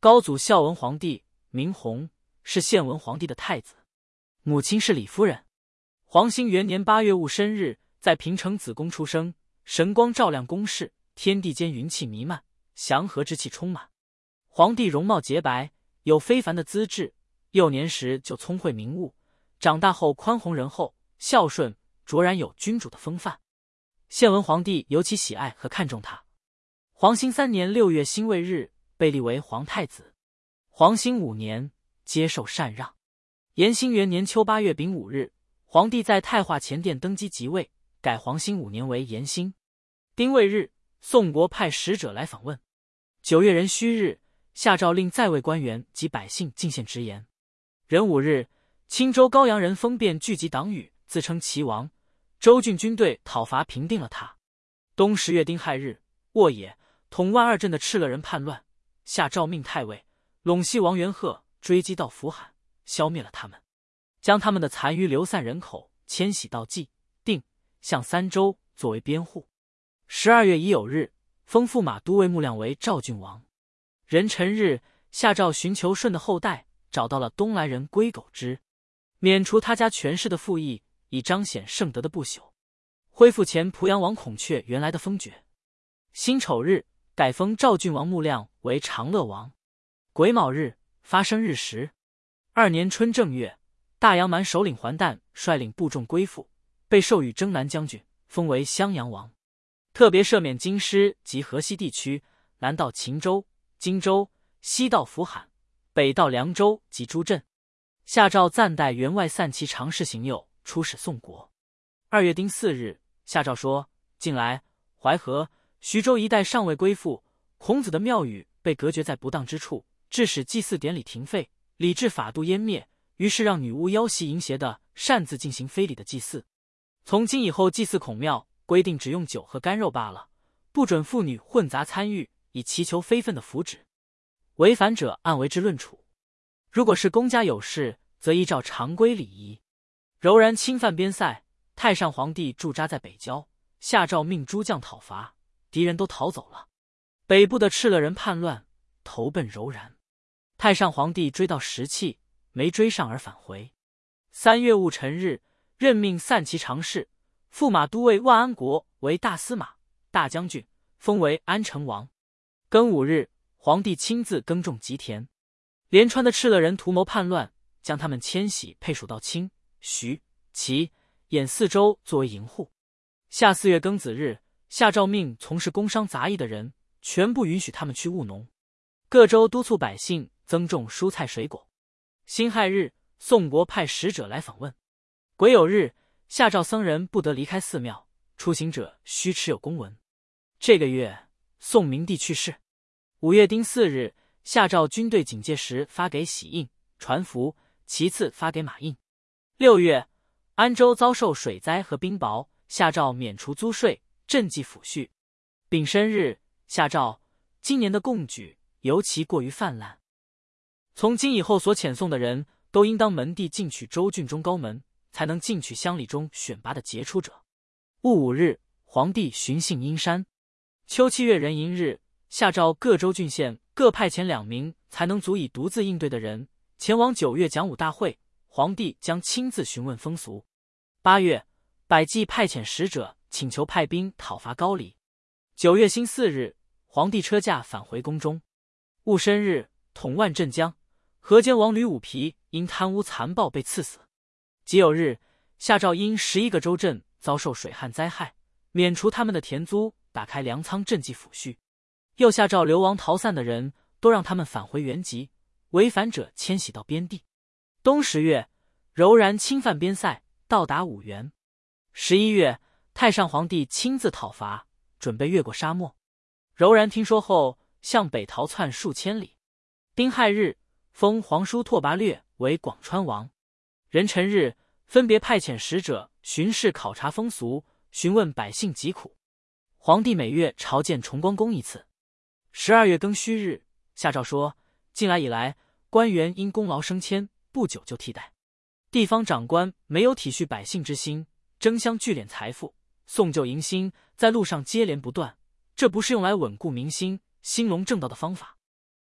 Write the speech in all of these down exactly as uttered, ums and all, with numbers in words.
高祖孝文皇帝，名弘，是献文皇帝的太子，母亲是李夫人。黄兴元年八月戊申日，在平城子宫出生，神光照亮宫室，天地间云气弥漫，祥和之气充满。皇帝容貌洁白，有非凡的资质，幼年时就聪慧明悟，长大后宽宏仁厚，孝顺，卓然有君主的风范。献文皇帝尤其喜爱和看重他。黄兴三年六月辛未日，被立为皇太子。黄兴五年，接受禅让。延兴元年秋八月丙午日，皇帝在太化前殿登基即位，改黄兴五年为延兴。丁未日，宋国派使者来访问。九月壬戌日，下诏令在位官员及百姓进献直言。壬午日，青州高阳人封辩聚集党羽，自称齐王。州郡军队讨伐平定了他。冬十月丁亥日，沃野、统万二镇的敕勒人叛乱，下诏命太尉陇西王元贺追击到扶罕，消灭了他们，将他们的残余流散人口迁徙到冀、定、向三州作为边户。十二月乙酉日，封驸马都尉穆亮为赵郡王。壬辰日，下诏寻求舜的后代，找到了东来人归狗之，免除他家权势的赋役，以彰显圣德的不朽，恢复前濮阳王孔雀原来的封爵。辛丑日，改封赵郡王穆亮为长乐王。癸卯日，发生日时。二年春正月，大阳蛮首领桓旦率领部众归附，被授予征南将军，封为襄阳王。特别赦免京师及河西地区，南到秦州、荆州，西到扶罕，北到凉州及诸镇。下诏暂代员外散骑常侍行右，出使宋国。二月丁巳日，下诏说，近来淮河、徐州一带尚未归附，孔子的庙宇被隔绝在不当之处，致使祭祀典礼停废，礼制法度湮灭，于是让女巫妖袭淫邪的擅自进行非礼的祭祀。从今以后祭祀孔庙，规定只用酒和干肉罢了，不准妇女混杂参与，以祈求非分的福祉。违反者按为之论处。如果是公家有事，则依照常规礼仪。柔然侵犯边塞，太上皇帝驻扎在北郊，下诏命诸将讨伐，敌人都逃走了。北部的敕勒人叛乱，投奔柔然。太上皇帝追到石器，没追上而返回。三月戊辰日，任命散骑常侍、驸马都尉万安国为大司马、大将军，封为安成王。庚午日，皇帝亲自耕种吉田。连川的敕勒人图谋叛乱，将他们迁徙配属到清、徐、齐、兖四州作为营户。夏四月庚子日，下诏命从事工商杂役的人全部允许他们去务农。各州督促百姓增种蔬菜水果。辛亥日，宋国派使者来访问。癸酉日，下诏僧人不得离开寺庙，出行者须持有公文。这个月，宋明帝去世。五月丁巳日，下诏军队警戒时发给玺印、传符，其次发给马印。六月，安州遭受水灾和冰雹，下诏免除租税，赈济抚恤。丙申日，下诏今年的贡举尤其过于泛滥，从今以后所遣送的人都应当门第进取州郡中高门，才能进取乡里中选拔的杰出者。戊午日，皇帝巡幸阴山。秋七月壬寅日，下诏各州郡县各派遣两名才能足以独自应对的人，前往九月讲武大会，皇帝将亲自询问风俗。八月，百济派遣使者请求派兵讨伐高丽。九月辛巳日，皇帝车驾返回宫中。戊申日，统万镇江，河间王吕武皮因贪污残暴被赐死。己酉日，下诏因十一个州镇遭受水旱灾害，免除他们的田租，打开粮仓赈济抚恤。又下诏流亡逃散的人都让他们返回原籍，违反者迁徙到边地。冬十月，柔然侵犯边塞，到达五原。十一月，太上皇帝亲自讨伐，准备越过沙漠。柔然听说后，向北逃窜数千里。丁亥日，封皇叔拓跋略为广川王。壬辰日，分别派遣使者巡视考察风俗，询问百姓疾苦。皇帝每月朝见崇光公一次。十二月庚戌日，下诏说，近来以来，官员因功劳升迁，不久就替代。地方长官没有体恤百姓之心，争相聚敛财富，送旧迎新，在路上接连不断，这不是用来稳固民心、兴隆正道的方法。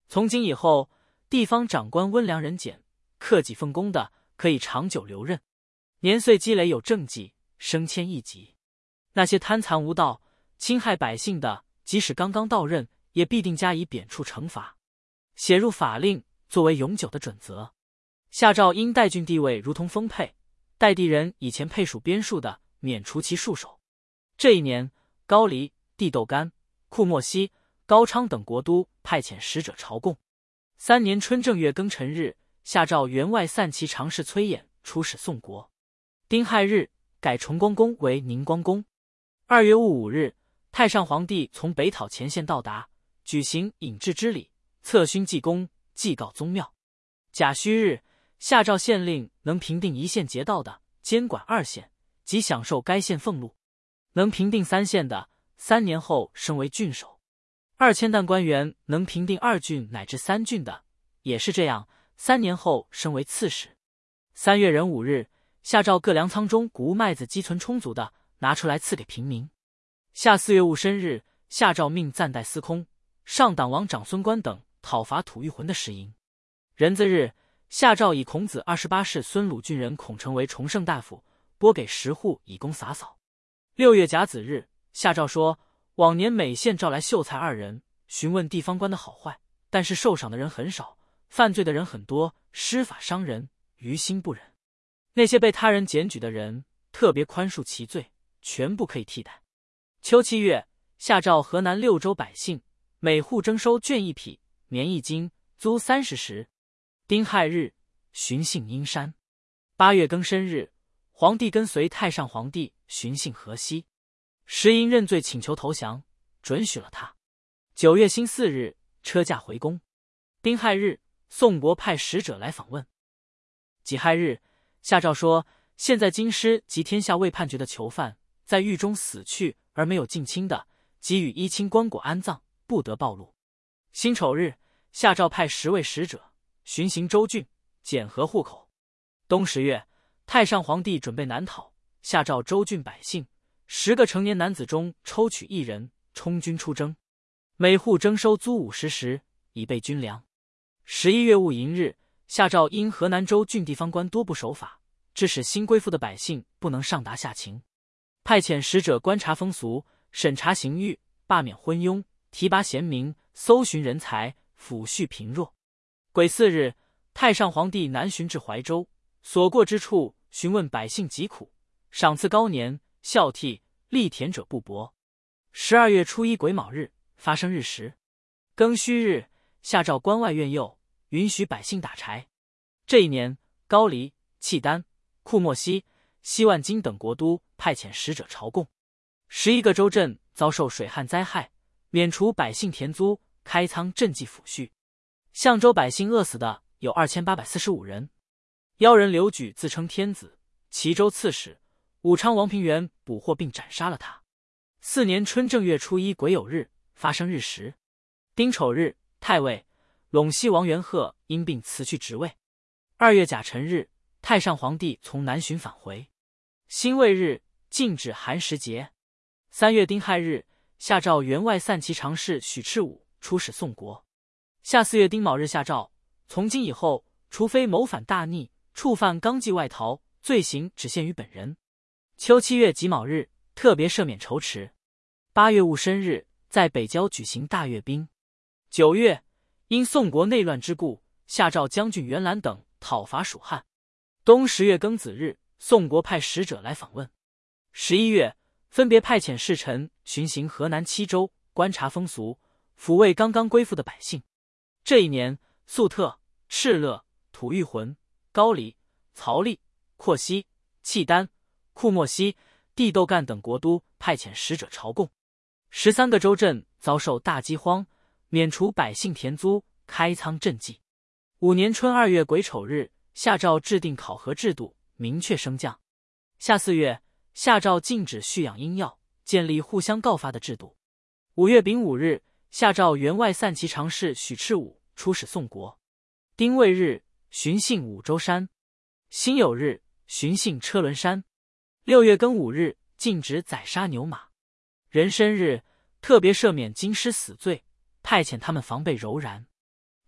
从今以后，地方长官温良仁俭，克己奉公的，可以长久留任，年岁积累有政绩，升迁一级。那些贪残无道、侵害百姓的，即使刚刚到任，也必定加以贬黜惩罚，写入法令，作为永久的准则。下诏因代郡地位如同封配，代地人以前配属边戍的，免除其戍守。这一年，高黎、地窦干、库莫西、高昌等国都派遣使者朝贡。三年春正月庚辰日，下诏员外散骑常侍崔琰出使宋国。丁亥日，改崇光宫为宁光宫。二月戊午日，太上皇帝从北讨前线到达，举行引致之礼，册勋记功，祭告宗庙。甲戌日，下诏县令能平定一县劫道的，监管二县，即享受该县俸禄；能平定三县的，三年后升为郡守。二千担官员能平定二郡乃至三郡的，也是这样，三年后升为刺史。三月壬午日，下诏各粮仓中谷物麦子积存充足的，拿出来赐给平民。夏四月戊申日，下诏命暂代司空、上党王长孙观等讨伐吐谷浑的食营。壬子日，下诏以孔子二十八世孙鲁郡人孔成为崇圣大夫，拨给十户以供洒扫。六月甲子日，下诏说，往年每县召来秀才二人，询问地方官的好坏，但是受赏的人很少，犯罪的人很多，施法伤人，于心不忍。那些被他人检举的人，特别宽恕其罪，全部可以替代。秋七月，下诏河南六州百姓，每户征收绢一匹，棉一斤，租三十石。丁亥日，巡幸阴山。八月庚申日，皇帝跟随太上皇帝巡幸河西，时因认罪请求投降，准许了他。九月辛巳日，车驾回宫。丁亥日，宋国派使者来访问。己亥日，下诏说，现在京师及天下未判决的囚犯，在狱中死去而没有近亲的，即与依亲棺椁安葬，不得暴露。辛丑日，下诏派十位使者巡行州郡，检核户口。冬十月，太上皇帝准备南讨，下诏州郡百姓，十个成年男子中抽取一人，充军出征，每户征收租五十石，以备军粮。十一月戊寅日，下诏因河南州郡地方官多不守法，致使新归附的百姓不能上达下情，派遣使者观察风俗，审查刑狱，罢免昏庸，提拔贤明，搜寻人才，抚恤贫弱。癸巳日，太上皇帝南巡至怀州，所过之处询问百姓疾苦，赏赐高年，孝悌，力田者不薄。十二月初一癸卯日，发生日食。庚戌日，下诏关外院囿，允许百姓打柴。这一年，高黎、契丹、库莫西、西万金等国都派遣使者朝贡。十一个州镇遭受水旱灾害，免除百姓田租，开仓赈济抚恤。象州百姓饿死的有二千八百四十五人。妖人刘举自称天子，齐州刺史，武昌王平原捕获并斩杀了他。四年春正月初一癸酉日，发生日食。丁丑日，太尉陇西王元贺因病辞去职位。二月甲辰日，太上皇帝从南巡返回。辛未日，禁止寒食节。三月丁亥日，下诏员外散骑常侍许赤武出使宋国。夏四月丁卯日，下诏从今以后，除非谋反大逆，触犯纲纪外逃，罪行只限于本人。秋七月己卯日，特别赦免仇池。八月戊申日，在北郊举行大阅兵。九月，因宋国内乱之故，下诏将军袁览等讨伐蜀汉。冬十月庚子日，宋国派使者来访问。十一月，分别派遣侍臣巡行河南七州，观察风俗，抚慰刚刚归附的百姓。这一年，粟特、敕勒、吐谷浑、高黎、曹利、阔西、契丹、库莫西、地窦干等国都派遣使者朝贡。十三个州镇遭受大饥荒，免除百姓田租，开仓赈济。五年春二月癸丑日，下诏制定考核制度，明确升降。夏四月，下诏禁止蓄养婴药，建立互相告发的制度。五月丙午日，下诏员外散骑常侍许赤武出使宋国。丁未日，巡幸五洲山。辛酉日，巡幸车轮山。六月庚午日，禁止宰杀牛马。壬申日，特别赦免京师死罪，派遣他们防备柔然。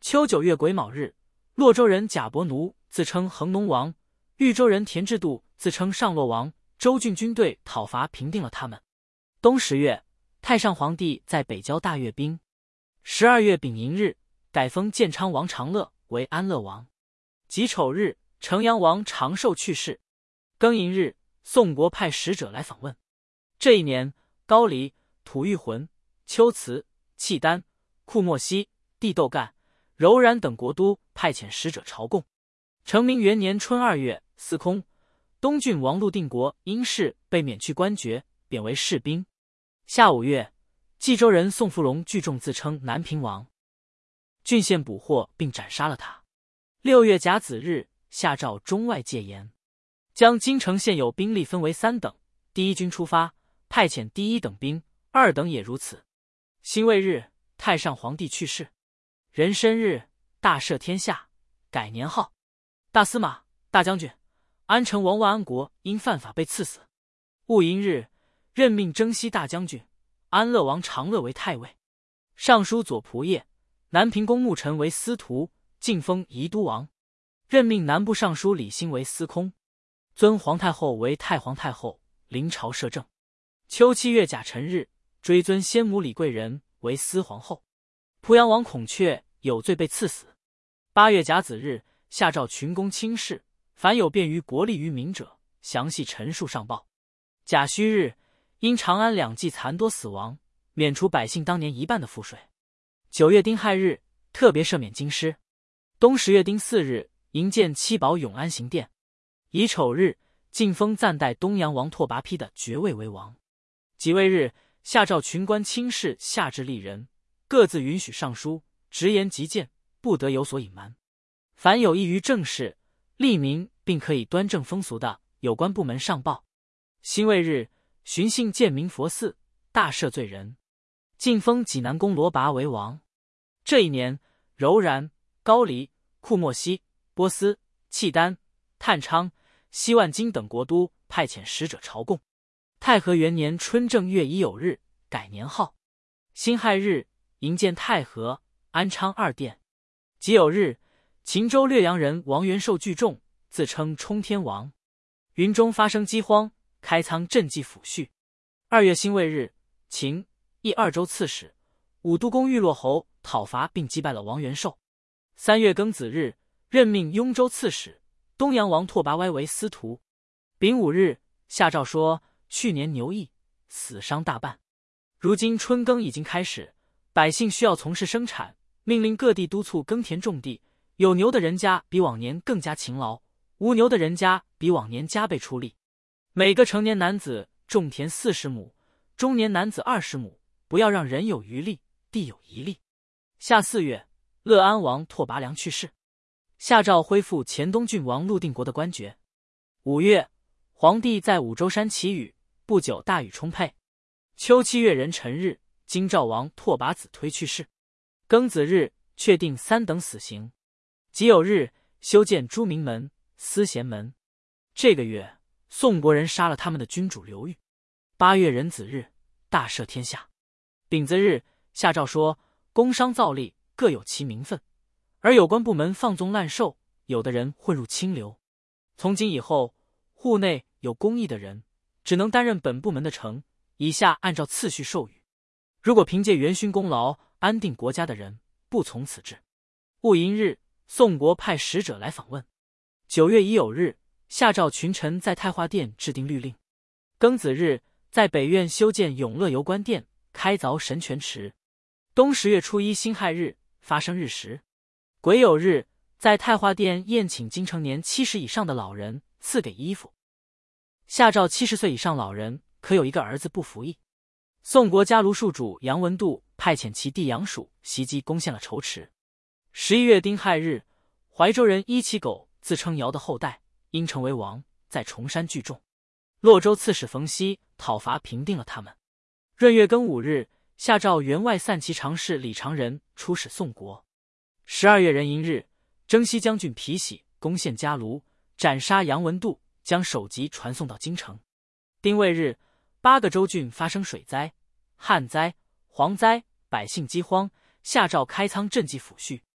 秋九月癸卯日，洛州人贾伯奴自称恒农王，豫州人田志度自称上洛王，州郡军队讨伐平定了他们。冬十月，太上皇帝在北郊大阅兵。十二月丙寅日，改封建昌王长乐为安乐王。己丑日，城阳王长寿去世。庚寅日，宋国派使者来访问。这一年，高黎、吐谷浑、龟兹、契丹、库莫西、地窦干、柔然等国都派遣使者朝贡。成明元年春二月，司空、东郡王陆定国因事被免去官爵，贬为士兵。夏五月，冀州人宋福龙聚众自称南平王，郡县捕获并斩杀了他。六月甲子日，下诏中外戒严，将京城现有兵力分为三等，第一军出发，派遣第一等兵，二等也如此。辛未日，太上皇帝去世，壬申日，大赦天下，改年号。大司马、大将军、安成王万安国因犯法被赐死。戊寅日，任命征西大将军、安乐王长乐为太尉，尚书左仆射、南平公牧臣为司徒，晋封宜都王。任命南部尚书李兴为司空，尊皇太后为太皇太后，临朝摄政。秋七月甲辰日，追尊先母李贵人为司皇后。濮阳王孔雀有罪被赐死。八月甲子日，下诏群公轻视，凡有便于国利于民者，详细陈述上报。甲戌日，因长安两骑残多死亡，免除百姓当年一半的赋税。九月丁亥日，特别赦免京师。冬十月丁巳日，营建七宝永安行殿。乙丑日，晋封暂代东阳王拓跋丕的爵位为王。己未日，下诏群官轻视下至吏人，各自允许上书，直言极谏，不得有所隐瞒。凡有异于政事、利民，并可以端正风俗的，有关部门上报。辛未日，巡幸建明佛寺，大赦罪人，晋封济南公罗拔为王。这一年，柔然、高黎、库莫西、波斯、契丹、探昌、西万金等国都派遣使者朝贡。太和元年春正月乙酉日，改年号。辛亥日，营建太和、安昌二殿。己酉日，秦州略阳人王元寿聚众，自称冲天王。云中发生饥荒，开仓赈济抚恤。二月辛未日，秦、益二州刺史、武都公玉洛侯讨伐并击败了王元寿。三月庚子日，任命雍州刺史、东阳王拓跋歪为司徒。丙午日，下诏说去年牛疫，死伤大半。如今春耕已经开始，百姓需要从事生产，命令各地督促耕田种地。有牛的人家比往年更加勤劳，无牛的人家比往年加倍出力。每个成年男子种田四十亩，中年男子二十亩，不要让人有余力，地有遗力。夏四月，乐安王拓跋良去世，下诏恢复前东郡王陆定国的官爵。五月，皇帝在五洲山祈雨，不久大雨充沛。秋七月壬辰日，京兆王拓跋子推去世。庚子日，确定三等死刑。己酉日，修建朱明门、思贤门。这个月，宋国人杀了他们的君主刘裕。八月壬子日，大赦天下。丙子日，下诏说工商造吏各有其名分，而有关部门放纵滥售，有的人混入清流。从今以后，户内有公义的人，只能担任本部门的丞，以下按照次序授予。如果凭借元勋功劳安定国家的人，不从此制。戊寅日，宋国派使者来访问。九月乙酉日，下诏群臣在太华殿制定律令。庚子日，在北苑修建永乐游观殿，开凿神泉池。冬十月初一辛亥日，发生日食。癸酉日，在太华殿宴请京城年七十以上的老人，赐给衣服。下诏七十岁以上老人可有一个儿子不服役。宋国家卢戍主杨文度派遣其弟杨曙袭击攻陷了仇池。十一月丁亥日，怀州人伊其狗自称尧的后代，因成为王，在崇山聚众。洛州刺史冯熙讨伐平定了他们。闰月庚午日，下诏员外散骑常侍李长仁出使宋国。十二月壬寅日，征西将军皮喜攻陷嘉卢，斩杀杨文度，将首级传送到京城。丁未日，八个州郡发生水灾、旱灾、蝗灾，百姓饥荒，下诏开仓赈济抚恤。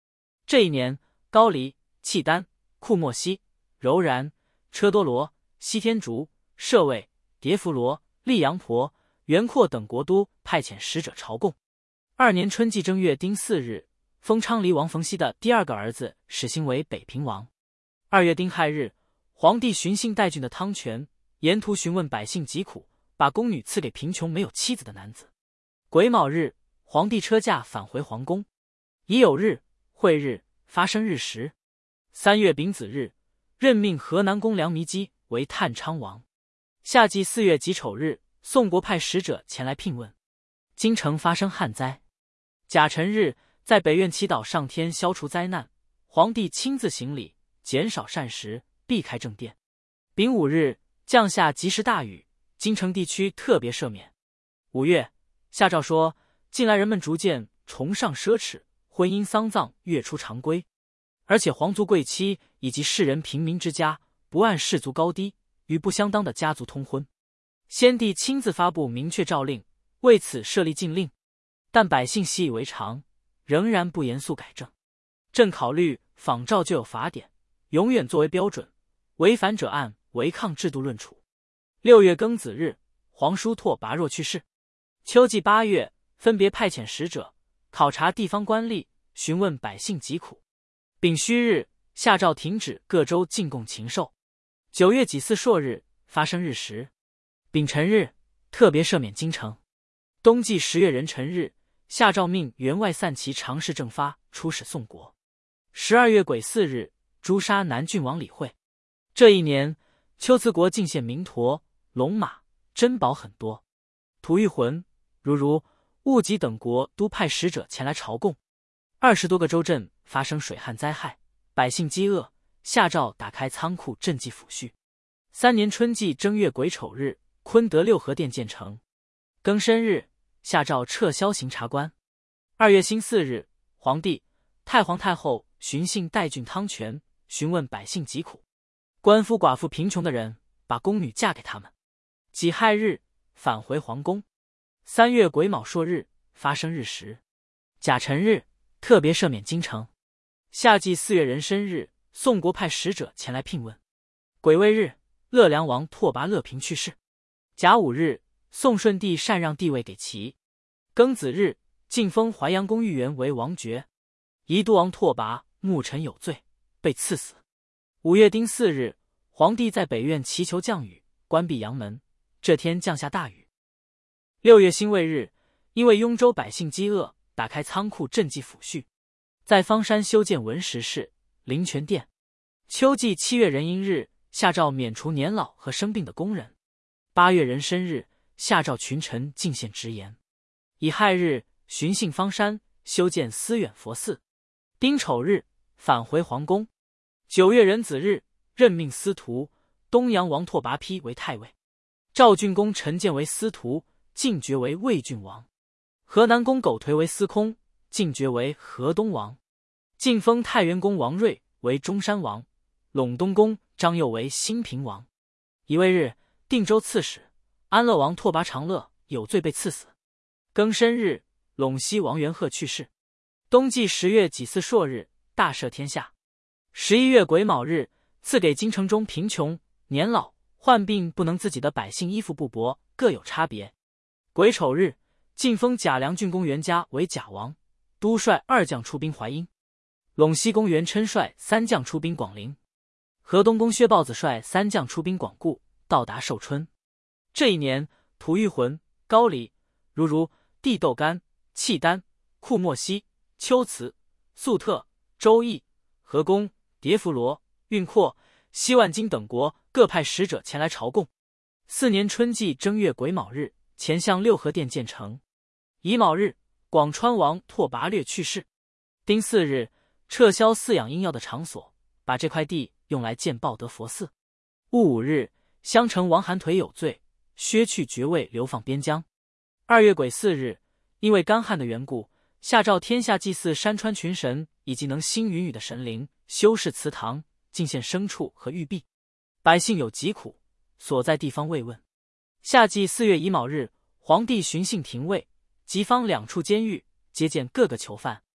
这一年，高黎、契丹、库莫西、柔然、车多罗、西天竺、舍卫、迭弗罗、利阳婆、元阔等国都派遣使者朝贡。二年春季正月丁巳日，封昌黎王冯熙的第二个儿子始兴为北平王。二月丁亥日，皇帝巡幸代郡的汤泉，沿途询问百姓疾苦，把宫女赐给贫穷没有妻子的男子。癸卯日，皇帝车驾返回皇宫。乙酉日，会日，发生日时。三月丙子日，任命河南公梁弥基为探昌王。夏季四月己丑日，宋国派使者前来聘问。京城发生旱灾。甲辰日，在北苑祈祷上天消除灾难，皇帝亲自行礼，减少膳食，避开正殿。丙午日，降下及时大雨，京城地区特别赦免。五月，下诏说，近来人们逐渐崇尚奢侈，婚姻丧葬越出常规，而且皇族贵戚以及士人平民之家不按氏族高低，与不相当的家族通婚。先帝亲自发布明确诏令，为此设立禁令，但百姓习以为常，仍然不严肃改正。朕考虑仿照旧有法典，永远作为标准，违反者按违抗制度论处。六月庚子日，皇叔拓跋若去世。秋季八月，分别派遣使者考察地方官吏，询问百姓疾苦。丙戌日，下诏停止各州进贡禽兽。九月己巳朔日，发生日时。丙辰日，特别赦免京城。冬季十月壬辰日，下诏命员外散骑常侍正发出使宋国。十二月癸巳日，诛杀南郡王李惠。这一年，龟兹国进献明驼、龙马、珍宝很多。吐谷浑、如如、兀吉等国都派使者前来朝贡。二十多个州镇发生水旱灾害，百姓饥饿，下诏打开仓库赈济抚恤。三年春季正月癸丑日，昆德六合殿建成。庚申日，下诏撤销刑察官。二月辛巳日，皇帝、太皇太后巡幸代郡汤泉，询问百姓疾苦。官夫寡妇贫穷的人，把宫女嫁给他们。己亥日，返回皇宫。三月癸卯朔日，发生日时。甲辰日，特别赦免京城。夏季四月壬申日，宋国派使者前来聘问。癸未日，乐良王拓跋乐平去世。甲午日，宋顺帝禅让帝位给其。庚子日，晋封淮阳公玉元为王爵。宜都王拓跋牧臣有罪，被赐死。五月丁巳日，皇帝在北苑祈求降雨，关闭阳门。这天降下大雨。六月辛未日，因为雍州百姓饥饿，打开仓库赈济抚恤。在方山修建文石室、灵泉殿。秋季七月壬寅日，下诏免除年老和生病的工人。八月壬申日，下诏群臣进献直言。乙亥日，巡幸方山，修建思远佛寺。丁丑日，返回皇宫。九月壬子日，任命司徒东阳王拓跋丕为太尉。赵郡公陈建为司徒，进爵为魏郡王。河南公苟颓为司空，进爵为河东王。晋封太原公王睿为中山王，陇东公张佑为兴平王。乙未日，定州刺史安乐王拓跋长乐有罪被赐死。庚申日，陇西王元贺去世。冬季十月己巳朔日，大赦天下。十一月癸卯日，赐给京城中贫穷、年老、患病不能自己的百姓衣服布帛，各有差别。癸丑日，晋封贾梁郡公袁嘉为贾王，都率二将出兵淮阴。陇西公袁琛率三将出兵广陵。河东公薛豹子率三将出兵广固，到达寿春。这一年，吐谷浑、高黎、如如、地豆干、契丹、库莫西、龟兹、粟特、周邑、河公、迭弗罗、运阔、西万金等国各派使者前来朝贡。四年春季正月癸卯日，前向六合殿建成。乙卯日，广川王拓跋略去世。丁巳日，撤销饲养婴药的场所，把这块地用来建报德佛寺。戊午日，襄城王韩颓有罪，削去爵位，流放边疆。二月癸巳日，因为干旱的缘故，下诏天下祭祀山川群神以及能兴云雨的神灵，修饰祠堂，进献牲畜和玉璧。百姓有疾苦，所在地方慰问。夏季四月乙卯日，皇帝巡幸廷尉，即方两处监狱，接见各个囚犯。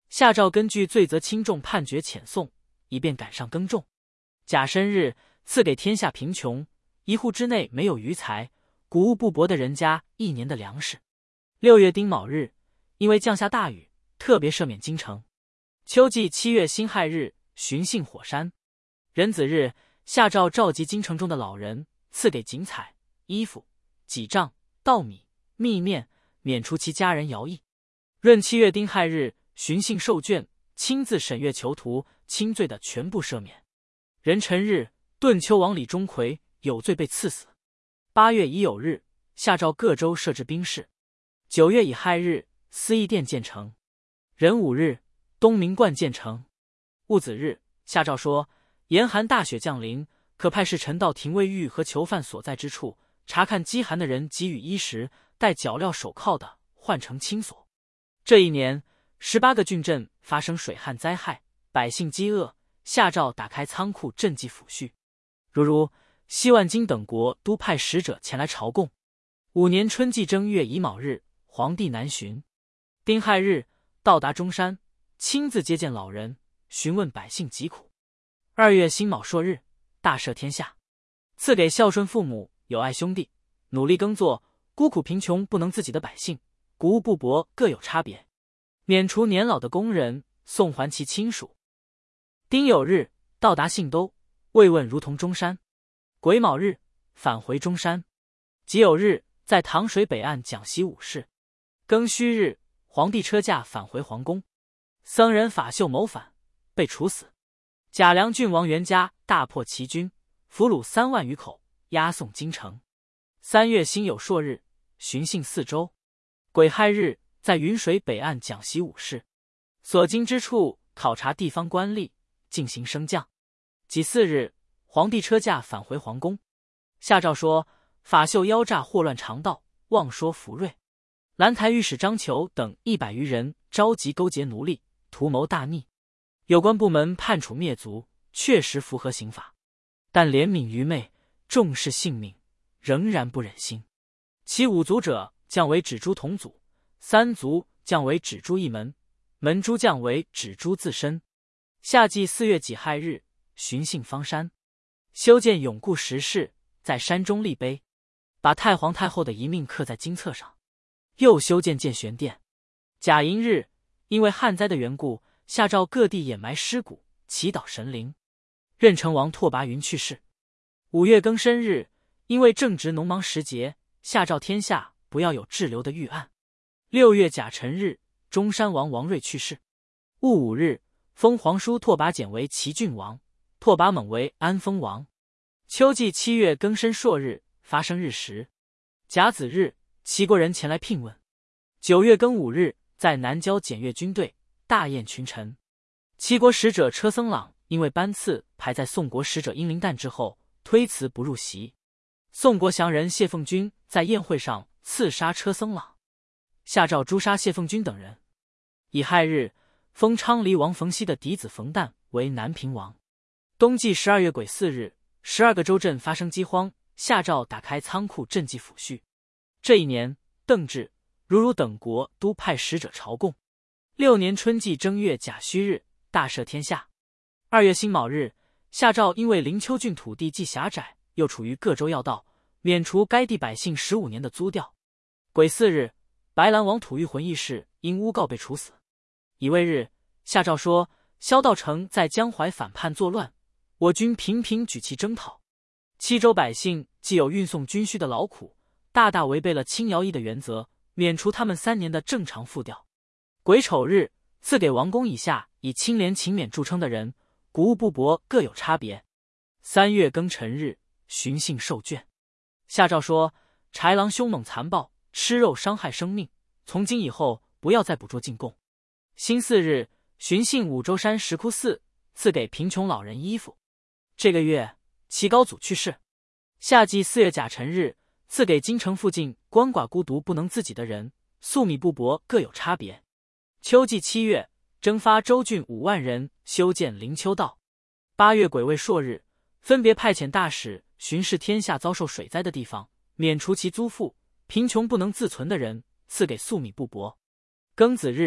下诏根据罪责轻重判决遣送，以便赶上耕种。甲申日，赐给天下贫穷，一户之内没有余财，谷物不薄的人家一年的粮食。六月丁卯日，因为降下大雨，特别赦免京城。秋季七月辛亥日，巡幸火山。壬子日，下诏召集京城中的老人，赐给锦彩、衣服、几杖、稻米、蜜面，免除其家人徭役。闰七月丁亥日，巡幸受卷，亲自审阅囚徒，轻罪的全部赦免。壬辰日，顿丘王李钟馗有罪被赐死。八月乙酉日，下诏各州设置兵士。九月乙亥日，司义殿建成。壬午日，东明观建成。戊子日，下诏说，严寒大雪降临，可派使臣到廷尉狱和囚犯所在之处，查看饥寒的人，给予衣食，带脚镣手铐的换成轻所。这一年，十八个郡镇发生水旱灾害，百姓饥饿，下诏打开仓库赈济抚恤。如如西万金等国都派使者前来朝贡。五年春季正月乙卯日，皇帝南巡。丁亥日，到达中山，亲自接见老人，询问百姓疾苦。二月辛卯朔日，大赦天下，赐给孝顺父母、友爱兄弟、努力耕作、孤苦贫穷不能自己的百姓，谷物不薄各有差别，免除年老的工人，送还其亲属。丁酉日，到达信都，慰问如同中山。癸卯日，返回中山。己酉日，在糖水北岸讲习武士。庚戌日，皇帝车驾返回皇宫。僧人法秀谋反，被处死。贾梁郡王袁嘉大破齐军，俘虏三万余口，押送京城。三月辛酉朔日，巡幸四州。癸亥日，在云水北岸讲习武士。所经之处，考察地方官吏，进行升降。己巳日，皇帝车驾返回皇宫。下诏说，法秀邀诈祸乱常道，妄说福瑞。兰台御史张求等一百余人召集勾结奴隶，图谋大逆。有关部门判处灭族，确实符合刑法，但怜悯愚昧，重视性命，仍然不忍心。其五族者降为止诛同族，三族降为止诛一门，门诸降为止诛自身。夏季四月己亥日，巡幸方山，修建永固石室，在山中立碑，把太皇太后的遗命刻在金册上。又修建建玄殿。甲寅日，因为旱灾的缘故，下诏各地掩埋尸骨，祈祷神灵。壬辰王拓跋云去世。五月庚申日，因为正值农忙时节，下诏天下不要有滞留的预案。六月甲辰日，中山王王睿去世。戊午日，封皇叔拓跋简为齐郡王，拓跋猛为安丰王。秋季七月庚申朔日，发生日食。甲子日，齐国人前来聘问。九月庚午日，在南郊检阅军队，大宴群臣。齐国使者车僧朗因为班次排在宋国使者殷灵旦之后，推辞不入席。宋国降人谢凤君在宴会上刺杀车僧朗，下诏诛杀谢凤君等人。乙亥日，封昌黎王冯熙的嫡子冯诞为南平王。冬季十二月癸巳日，十二个州镇发生饥荒，下诏打开仓库赈济抚恤。这一年，邓至、如如等国都派使者朝贡。六年春季正月甲戌日，大赦天下。二月辛卯日，下诏因为灵丘郡土地既狭窄，又处于各州要道，免除该地百姓十五年的租调。癸巳日，白兰王吐谷浑义士因诬告被处死。乙未日，下诏说，萧道成在江淮反叛作乱，我军频频举旗征讨，七州百姓既有运送军需的劳苦，大大违背了轻徭役的原则，免除他们三年的正常赋调。癸丑日，赐给王公以下以清廉勤勉著称的人，谷物不薄各有差别。三月庚辰日，巡幸受卷。下诏说，豺狼凶猛残暴，吃肉伤害生命，从今以后不要再捕捉进贡。辛巳日，巡幸五洲山石窟寺，赐给贫穷老人衣服。这个月，齐高祖去世。夏季四月甲辰日，赐给京城附近鳏寡孤独不能自己的人，粟米布帛各有差别。秋季七月，征发州郡五万人，修建灵丘道。八月癸未朔日，分别派遣大使巡视天下遭受水灾的地方，免除其租赋，贫穷不能自存的人，赐给粟米布帛。庚子日，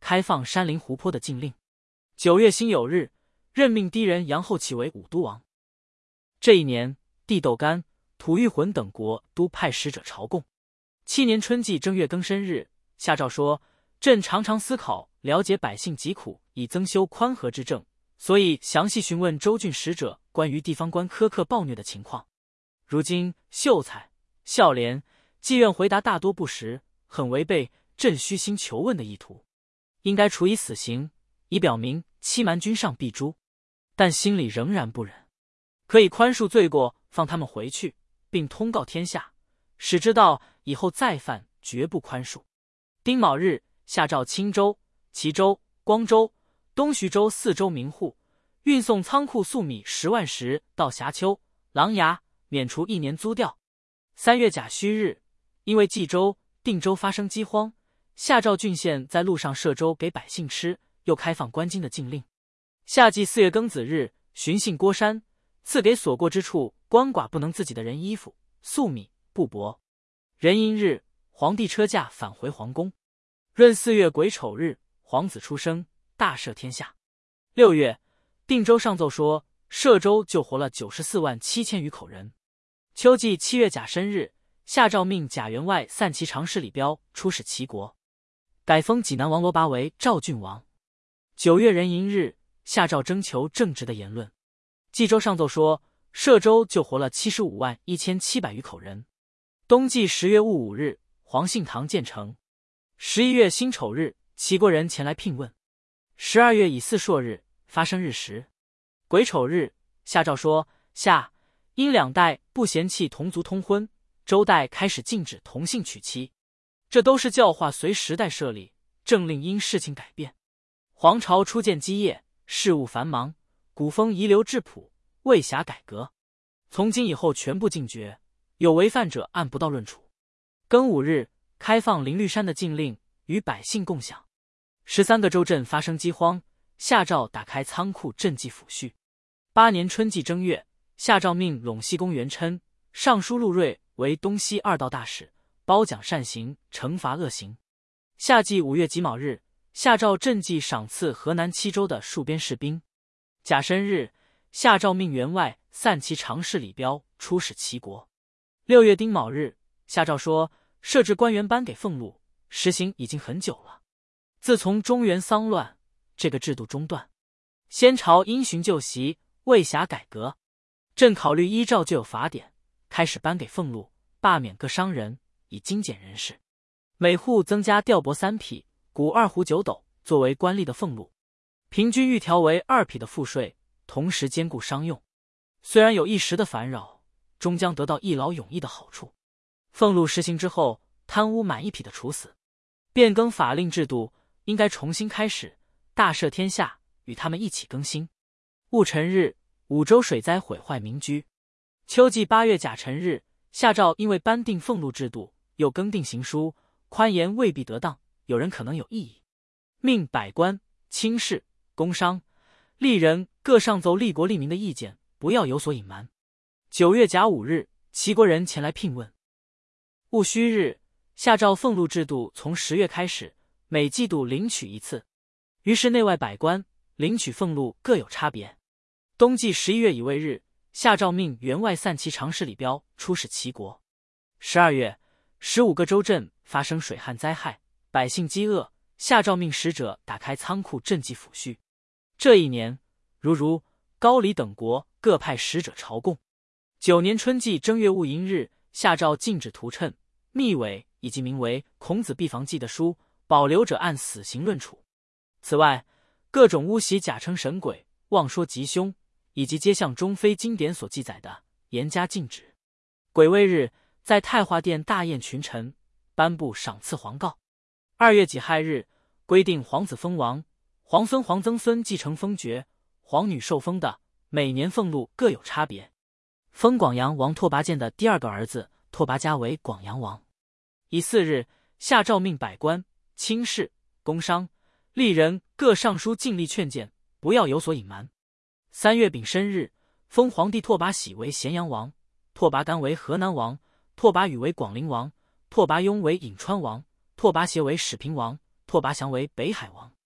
开放山林湖泊的禁令。九月辛酉日，任命氐人杨后起为武都王。这一年，帝窦干、吐谷浑等国都派使者朝贡。七年春季正月庚申日，下诏说：朕常常思考了解百姓疾苦，以增修宽和之政，所以详细询问州郡使者关于地方官苛刻暴虐的情况。如今秀才、孝廉、妓院回答大多不实，很违背朕虚心求问的意图，应该处以死刑，以表明欺瞒君上必诛。但心里仍然不忍，可以宽恕罪过，放他们回去，并通告天下，使知道以后再犯绝不宽恕。丁卯日，下诏青州、齐州、光州、东徐州四州民户运送仓库粟米十万石到峡丘、琅琊，免除一年租调。三月甲戌日，因为冀州、定州发生饥荒，下诏郡县在路上设粥给百姓吃，又开放关津的禁令。夏季四月庚子日，巡幸郭山，赐给所过之处鳏寡不能自己的人衣服、粟米、布帛。壬寅日，皇帝车驾返回皇宫。闰四月癸丑日，皇子出生，大赦天下。六月，定州上奏说，歙州救活了九十四万七千余口人。秋季七月甲申日，下诏命贾员外散骑常侍李彪出使齐国，改封济南王罗拔为赵郡王。九月壬寅日，下诏征求正直的言论。冀州上奏说，歙州救活了七十五万一千七百余口人。冬季十月戊午日，黄信堂建成。十一月辛丑日，齐国人前来聘问。十二月乙巳朔日，发生日食。癸丑日，下诏说：夏、殷两代不嫌弃同族通婚，周代开始禁止同姓娶妻，这都是教化随时代设立，政令因事情改变。皇朝初见基业，事务繁忙，古风遗留质朴，未暇改革。从今以后全部禁绝，有违犯者按不到论处。庚午日，开放灵绿山的禁令，与百姓共享。十三个州镇发生饥荒，下诏打开仓库赈济抚恤。八年春季正月，下诏命陇西公元琛、尚书陆睿为东西二道大使，褒奖善行，惩罚恶行。夏季五月己卯日，下诏赈济赏赐河南七州的戍边士兵。甲申日，下诏命员外散骑常侍李彪出使齐国。六月丁卯日，下诏说，设置官员颁给俸禄，实行已经很久了。自从中原丧乱，这个制度中断，先朝因循旧习，未暇改革。朕考虑依照旧有法典，开始颁给俸禄，罢免各商人，以精简人事。每户增加吊帛三匹，谷二斛九斗，作为官吏的俸禄。平均预调为二匹的赋税，同时兼顾商用。虽然有一时的烦扰，终将得到一劳永逸的好处。俸禄实行之后，贪污满一匹的处死。变更法令制度，应该重新开始，大赦天下，与他们一起更新。戊辰日，五州水灾毁坏民居。秋季八月甲辰日，下诏因为颁定俸禄制度，又更定行书，宽严未必得当，有人可能有异议，命百官、卿士、工商、吏人各上奏利国利民的意见，不要有所隐瞒。九月甲午日，齐国人前来聘问。戊戌日，下诏俸禄制度从十月开始，每季度领取一次。于是内外百官领取俸禄各有差别。冬季十一月乙未日，下诏命员外散骑常侍李彪出使齐国。十二月，十五个州镇发生水旱灾害，百姓饥饿，下诏命使者打开仓库赈济抚恤。这一年，如如、高丽等国各派使者朝贡。九年春季正月戊寅日，下诏禁止屠谶、密伪以及名为《孔子避防记》的书，保留者按死刑论处。此外，各种污袭假称神鬼、妄说吉凶，以及皆向中非经典所记载的，严加禁止。癸未日，在太华殿大宴群臣，颁布赏赐皇告。二月己亥日，规定皇子封王、皇孙、皇曾孙继承封爵，皇女受封的，每年俸禄各有差别。封广阳王拓跋建的第二个儿子拓跋嘉为广阳王。乙巳日，下诏命百官、卿士、工商、吏人各上书尽力劝谏，不要有所隐瞒。三月丙申日，封皇帝拓跋喜为咸阳王，拓跋干为河南王，拓跋宇为广陵王，拓跋雍为颍川王，拓跋协为始平王，拓跋祥为北海王。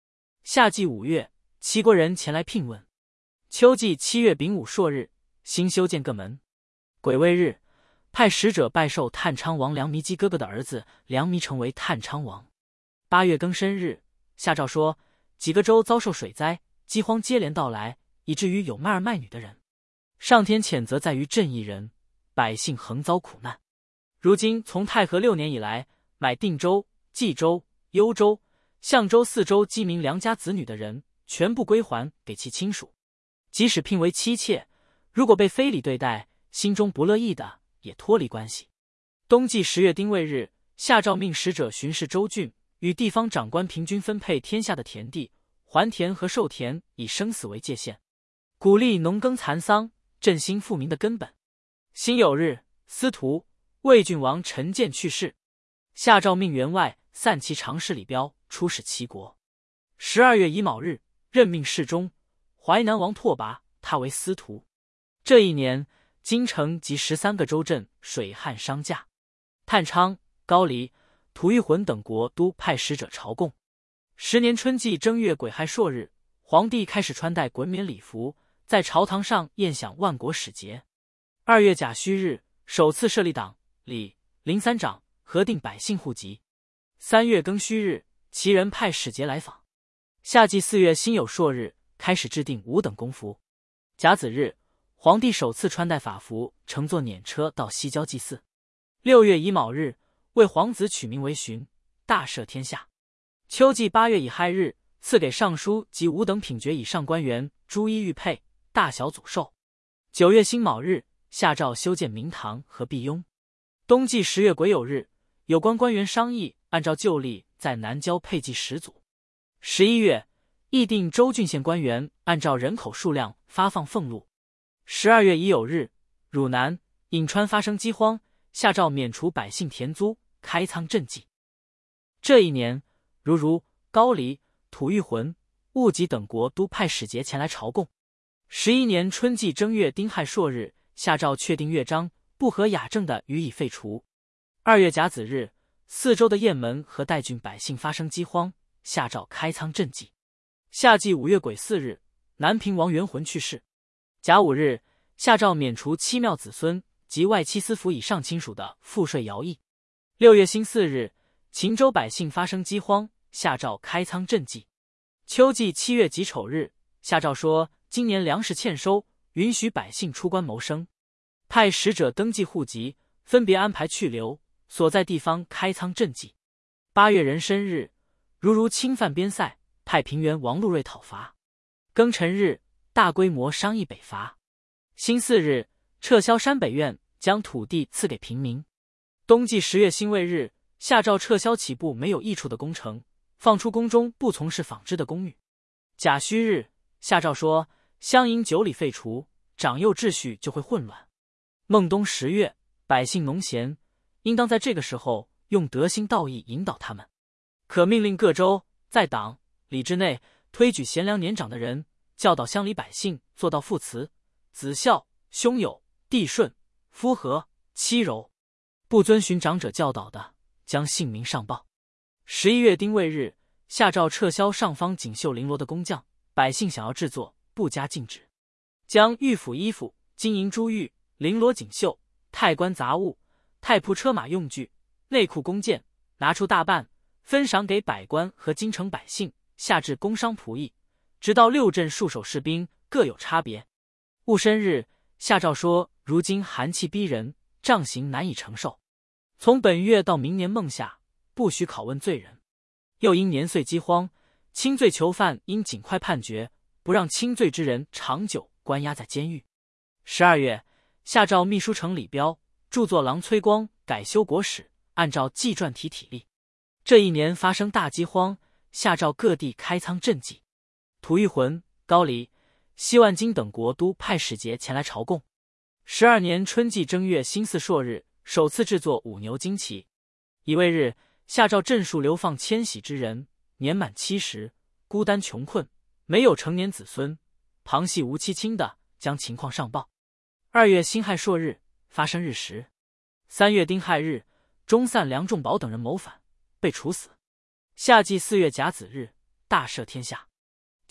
夏季五月，齐国人前来聘问。秋季七月丙午朔日，新修建各门。癸未日，派使者拜授探昌王梁弥基哥哥的儿子梁弥成为探昌王。八月庚申日，下诏说几个州遭受水灾，饥荒接连到来，以至于有卖儿卖女的人。上天谴责在于正义人，百姓横遭苦难。如今从太和六年以来，买定州、冀州、幽州、象州四州饥民良家子女的人，全部归还给其亲属。即使聘为妻妾，如果被非礼对待，心中不乐意的，也脱离关系。冬季十月丁未日，下诏命使者巡视州郡，与地方长官平均分配天下的田地，还田和授田以生死为界限，鼓励农耕蚕桑，振兴富民的根本。辛酉日，司徒魏郡王陈建去世，下诏命员外散骑常侍李彪出使齐国。十二月乙卯日，任命侍中淮南王拓跋他为司徒。这一年，京城及十三个州镇水旱伤稼，探昌、高黎、吐谷浑等国都派使者朝贡。十年春季正月癸亥朔日，皇帝开始穿戴衮冕礼服，在朝堂上宴享万国使节。二月甲戌日，首次设立党、礼、临三长，核定百姓户籍。三月庚戌日，齐人派使节来访。夏季四月辛酉朔日，开始制定五等公服。甲子日，皇帝首次穿戴法服，乘坐辇车到西郊祭祀。六月乙卯日，为皇子取名为荀，大赦天下。秋季八月乙亥日，赐给尚书及五等品爵以上官员朱衣玉佩，大小祖寿。九月辛卯日，下诏修建明堂和辟雍。冬季十月癸酉日，有关官员商议，按照旧例在南郊配祭始祖。十一月，议定州郡县官员按照人口数量发放俸禄。十二月乙酉日，汝南、颍川发生饥荒，下诏免除百姓田租，开仓赈济。这一年，如如、高黎、吐谷浑、兀棘等国都派使节前来朝贡。十一年春季正月丁亥朔日，下诏确定乐章，不合雅正的予以废除。二月甲子日，四州的雁门和代郡百姓发生饥荒，下诏开仓赈济。夏季五月癸巳日，南平王元浑去世。甲午日，下诏免除妻庙子孙及外戚司府以上亲属的赋税徭役。六月辛巳日，秦州百姓发生饥荒，下诏开仓赈济。秋季七月己丑日，下诏说今年粮食欠收，允许百姓出关谋生，派使者登记户籍，分别安排去留，所在地方开仓赈济。八月壬申日，如如侵犯边塞，派平原王陆睿讨伐。庚辰日，大规模商议北伐。辛巳日，撤销山北院，将土地赐给平民。冬季十月辛未日，下诏撤销起步没有益处的工程，放出宫中不从事纺织的公寓。甲戌日，下诏说乡营九里废除，长幼秩序就会混乱。孟冬十月，百姓农闲，应当在这个时候用德心道义引导他们。可命令各州在党、礼之内推举贤良年长的人，教导乡里百姓做到父慈、子孝、兄友、弟顺、夫和、妻柔。不遵循长者教导的，将姓名上报。十一月丁未日，下诏撤销上方锦绣绫罗的工匠，百姓想要制作，不加禁止。将御府衣服、金银珠玉、绫罗锦绣、太官杂物、太仆车马用具、内库弓箭，拿出大半，分赏给百官和京城百姓，下至工商仆役，直到六镇戍守士兵，各有差别。戊申日，下诏说如今寒气逼人，杖刑难以承受，从本月到明年孟夏，不许拷问罪人。又因年岁饥荒，轻罪囚犯应尽快判决，不让轻罪之人长久关押在监狱。十二月，下诏秘书丞李彪、著作郎崔光改修国史，按照纪传体体例。这一年发生大饥荒，下诏各地开仓赈济。吐谷浑、高黎、西万金等国都派使节前来朝贡。十二年春季正月辛巳朔日，首次制作五牛旌旗。乙未日，下诏镇戍流放迁徙之人，年满七十，孤单穷困，没有成年子孙，旁系无妻亲的，将情况上报。二月辛亥朔日，发生日食。三月丁亥日，钟散、梁仲宝等人谋反，被处死。夏季四月甲子日，大赦天下。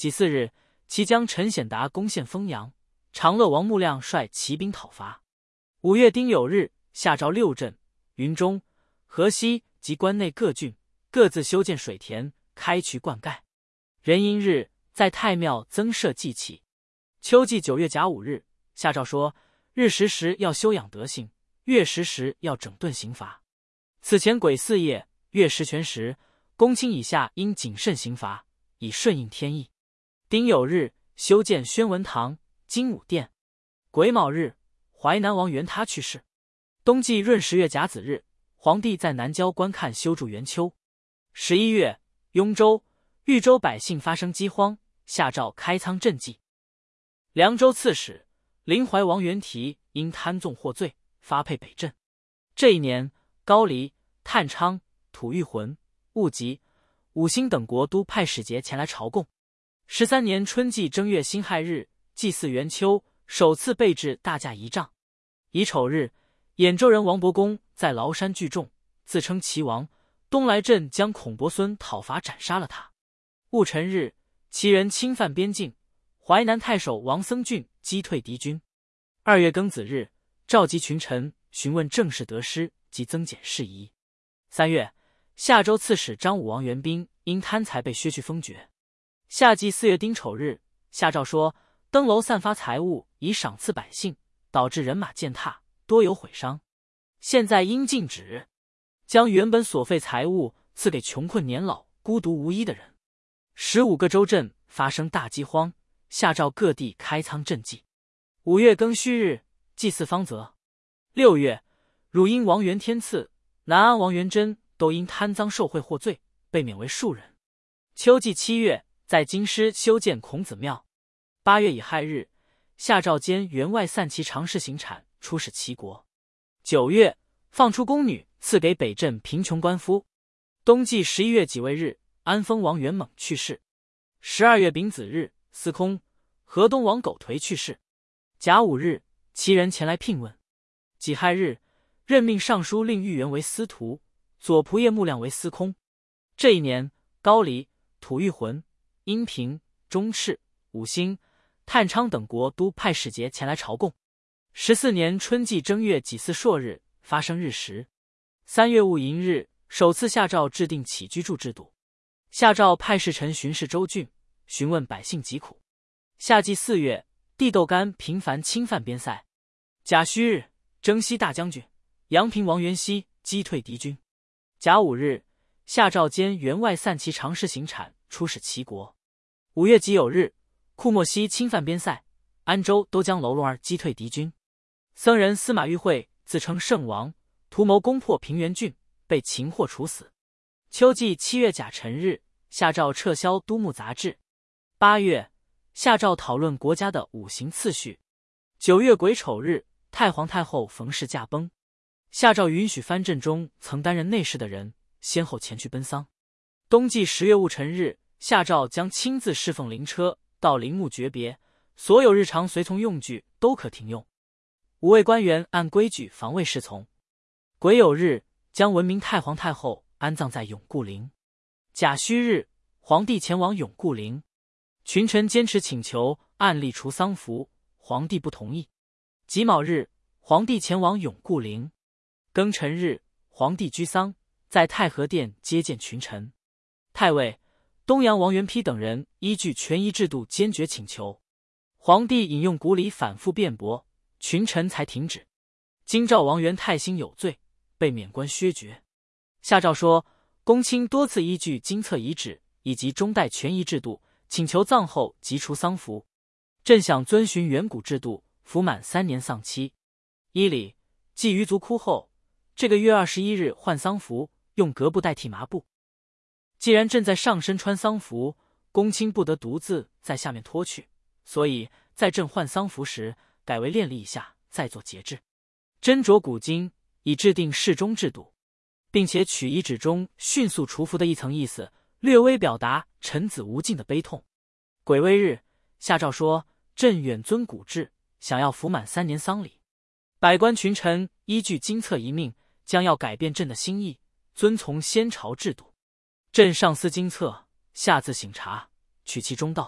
己巳日，齐将陈显达攻陷丰阳，长乐王穆亮率骑兵讨伐。五月丁酉日，下诏六镇、云中、河西及关内各郡各自修建水田，开渠灌溉。壬寅日，在太庙增设祭器。秋季九月甲午日，下诏说，日时时要修养德性，月时时要整顿刑罚。此前癸巳夜，月十全时，公卿以下应谨慎刑罚，以顺应天意。丁酉日，修建宣文堂、金武殿。癸卯日，淮南王元他去世。冬季闰十月甲子日，皇帝在南郊观看修筑元丘。十一月，雍州、豫州百姓发生饥荒，下诏开仓赈济。凉州刺史临淮王元提因贪纵获罪，发配北镇。这一年，高黎、探昌、吐谷浑、务吉、五星等国都派使节前来朝贡。十三年春季正月辛亥日，祭祀元丘，首次备置大驾仪仗。乙丑日，兖州人王伯公在崂山聚众，自称齐王，东来镇将孔伯孙讨伐，斩杀了他。戊辰日，齐人侵犯边境，淮南太守王僧峻击退敌军。二月庚子日，召集群臣，询问政事得失及增减事宜。三月，夏州刺史张武王元彬因贪财被削去封爵。夏季四月丁丑日，下诏说，登楼散发财物以赏赐百姓，导致人马践踏，多有毁伤。现在应禁止，将原本所费财物赐给穷困年老、孤独无依的人。十五个州镇发生大饥荒，下诏各地开仓赈济。五月庚戌日，祭祀方泽。六月，汝阴王元天赐、南安王元贞都因贪赃受贿获罪，被免为庶人。秋季七月，在京师修建孔子庙。八月乙亥日，下诏兼员外散骑常侍行产，出使齐国。九月，放出宫女，赐给北镇贫穷官夫。冬季十一月己未日，安丰王元猛去世。十二月丙子日，司空、河东王苟颓去世。甲午日，齐人前来聘问。己亥日，任命尚书令豫园为司徒，左仆射穆亮为司空。这一年，高黎、吐谷浑、阴平、中赤、五星、探昌等国都派使节前来朝贡。十四年春季正月己巳朔日，发生日食。三月戊寅日，首次下诏制定起居住制度。下诏派侍臣巡视州郡，询问百姓疾苦。夏季四月，帝窦干频繁侵犯边塞。甲戌日，征西大将军、阳平王元熙击退敌军。甲午日，下诏兼员外散骑常侍行产，出使齐国。五月己酉日，库莫西侵犯边塞，安州都将楼龙儿击退敌军。僧人司马玉会自称圣王，图谋攻破平原郡，被擒获处死。秋季七月甲辰日，下诏撤销都牧杂志。八月，下诏讨论国家的五行次序。九月癸丑日，太皇太后冯氏驾崩。下诏允许藩镇中曾担任内侍的人先后前去奔丧。冬季十月戊辰日，下诏将亲自侍奉灵车到陵墓诀别，所有日常随从用具都可停用。五位官员按规矩防卫侍从。癸酉日，将文明太皇太后安葬在永固陵。甲戌日，皇帝前往永固陵。群臣坚持请求按例除丧服，皇帝不同意。己卯日，皇帝前往永固陵。庚辰日，皇帝居丧，在太和殿接见群臣。太尉、东阳王元丕等人依据权宜制度坚决请求，皇帝引用古礼反复辩驳，群臣才停止。京兆王元太兴有罪，被免官削爵。下诏说，公卿多次依据经册遗旨以及中代权宜制度，请求葬后即除丧服。朕想遵循远古制度，服满三年丧期。依礼，祭余族哭后，这个月二十一日换丧服，用革布代替麻布。既然朕在上身穿丧服，公卿不得独自在下面脱去，所以在朕换丧服时，改为练立一下，再做节制。斟酌古今，以制定适中制度，并且取遗旨中迅速除服的一层意思，略微表达臣子无尽的悲痛。癸未日，下诏说，朕远遵古制，想要服满三年丧礼。百官群臣依据经册一命，将要改变朕的心意，遵从先朝制度。朕上思经册，下自省察，取其中道，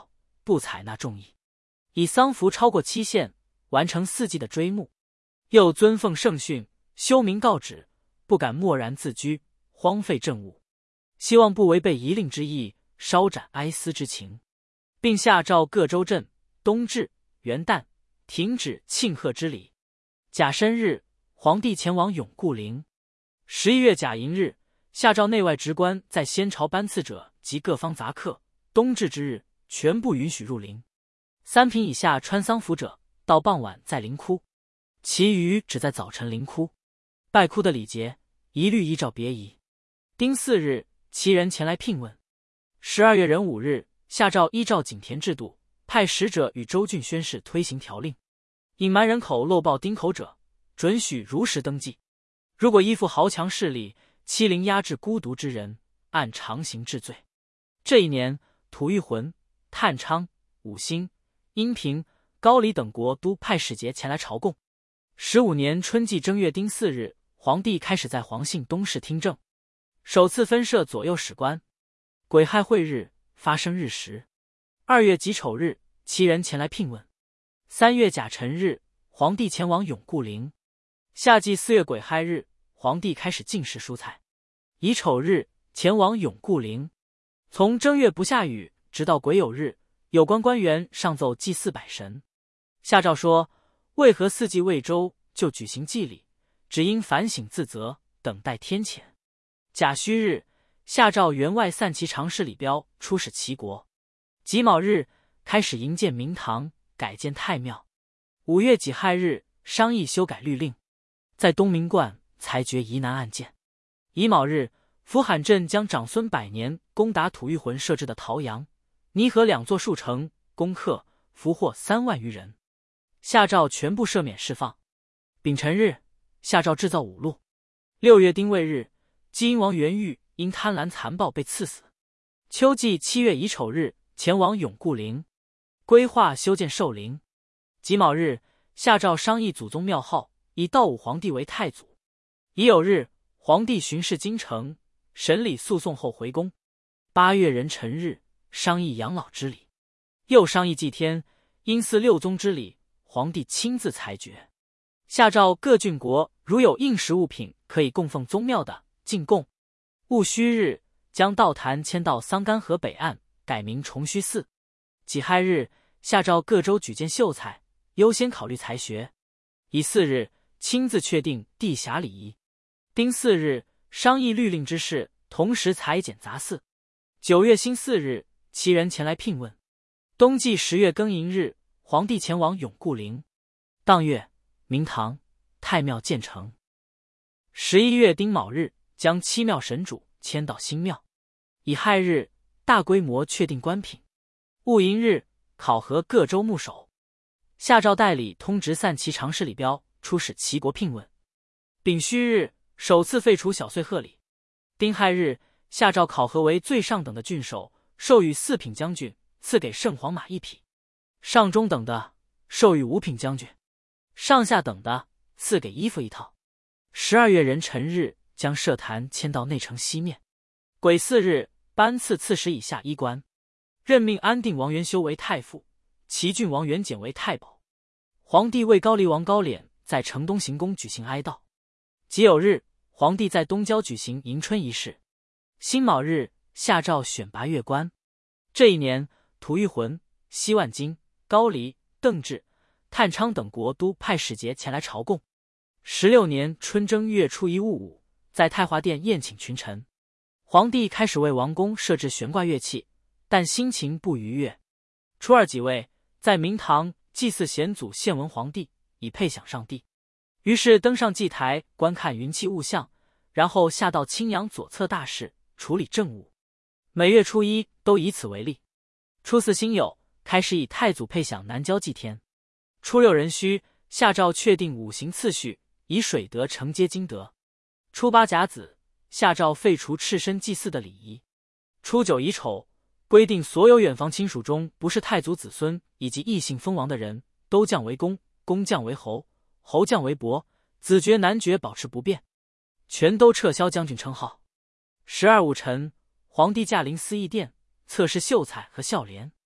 不采纳众议，以丧服超过期限，完成四季的追慕。又遵奉圣训，修明告旨，不敢漠然自居，荒废政务，希望不违背遗令之意，稍展哀思之情，并下诏各州镇冬至、元旦停止庆贺之礼。甲申日，皇帝前往永固陵。十一月甲寅日，下诏内外职官在先朝班次者及各方杂客，冬至之日全部允许入陵。三品以下穿丧服者，到傍晚在灵窟，其余只在早晨灵窟。拜窟的礼节，一律依照别仪。丁巳日，其人前来聘问。十二月壬午日，下诏依照井田制度，派使者与州郡宣誓推行条令。隐瞒人口漏报丁口者，准许如实登记。如果依附豪强势力，欺凌压制孤独之人，按常刑治罪。这一年，吐谷浑、探昌、武兴、阴平、高丽等国都派使节前来朝贡。十五年春季正月丁巳日，皇帝开始在黄信东市听政，首次分设左右史官。癸亥会日，发生日时。二月己丑日，其人前来聘问。三月甲辰日，皇帝前往永固陵。夏季四月癸亥日，皇帝开始进食蔬菜。乙丑日，前往永固陵。从正月不下雨，直到癸酉日，有关官员上奏祭祀百神。下诏说，为何四季未周就举行祭礼，只应反省自责，等待天谴。甲戌日，下诏员外散骑常侍李彪出使齐国。己卯日，开始营建明堂，改建太庙。五月己亥日，商议修改律令，在东明观裁决疑难案件。乙卯日，符罕镇将长孙百年攻打吐谷浑设置的陶阳、泥河两座数城，攻克，俘获三万余人。下诏全部赦免释放。丙辰日，下诏制造五路。六月丁未日，基因王元玉因贪婪残暴被赐死。秋季七月乙丑日，前往永固陵，规划修建寿陵。己卯日，下诏商议祖宗庙号，以道武皇帝为太祖。乙酉日，皇帝巡视京城，审理诉讼后回宫。八月壬辰日，商议养老之礼，又商议祭天，因祀六宗之礼，皇帝亲自裁决。下诏各郡国如有应时物品可以供奉宗庙的，进贡。戊戌日，将道坛迁到桑干河北岸，改名崇虚寺。己亥日，下诏各州举荐秀才，优先考虑才学。乙巳日，亲自确定地辖礼仪。丁巳日，商议律令之事，同时裁减杂祀。九月辛巳日，其人前来聘问。冬季十月庚寅日，皇帝前往永固陵。当月，明堂、太庙建成。十一月丁卯日，将七庙神主迁到新庙。乙亥日，大规模确定官品。戊寅日，考核各州牧首。下诏代理通直散骑常侍李彪出使齐国聘问。丙戌日，首次废除小岁贺礼。丁亥日，下诏考核为最上等的郡守，授予四品将军，赐给圣黄马一匹；上中等的，授予五品将军；上下等的，赐给衣服一套。十二月壬辰日，将设坛迁到内城西面。癸巳日，颁赐刺史以下衣冠，任命安定王元修为太傅，齐郡王元简为太保。皇帝为高丽王高敛在城东行宫举行哀悼。己酉日，皇帝在东郊举行迎春仪式。辛卯日，下诏选拔乐官。这一年，吐谷浑、西万金、高丽、邓至、探昌等国都派使节前来朝贡。十六年春正月初一戊午，在太华殿宴请群臣。皇帝开始为王宫设置悬挂乐器，但心情不愉悦。初二即位，在明堂祭祀显祖献文皇帝，以配享上帝。于是登上祭台观看云气物象，然后下到青阳左侧大事，处理政务。每月初一都以此为例。初四辛酉，开始以太祖配享南郊祭天。初六壬戌，下诏确定五行次序，以水德承接金德。初八甲子，下诏废除赤身祭祀的礼仪。初九乙丑，规定所有远房亲属中不是太祖子孙以及异姓封王的人，都降为公，公降为侯，侯降为伯，子爵男爵保持不变，全都撤销将军称号。十二戊辰，皇帝驾临司议殿，测试秀才和孝廉。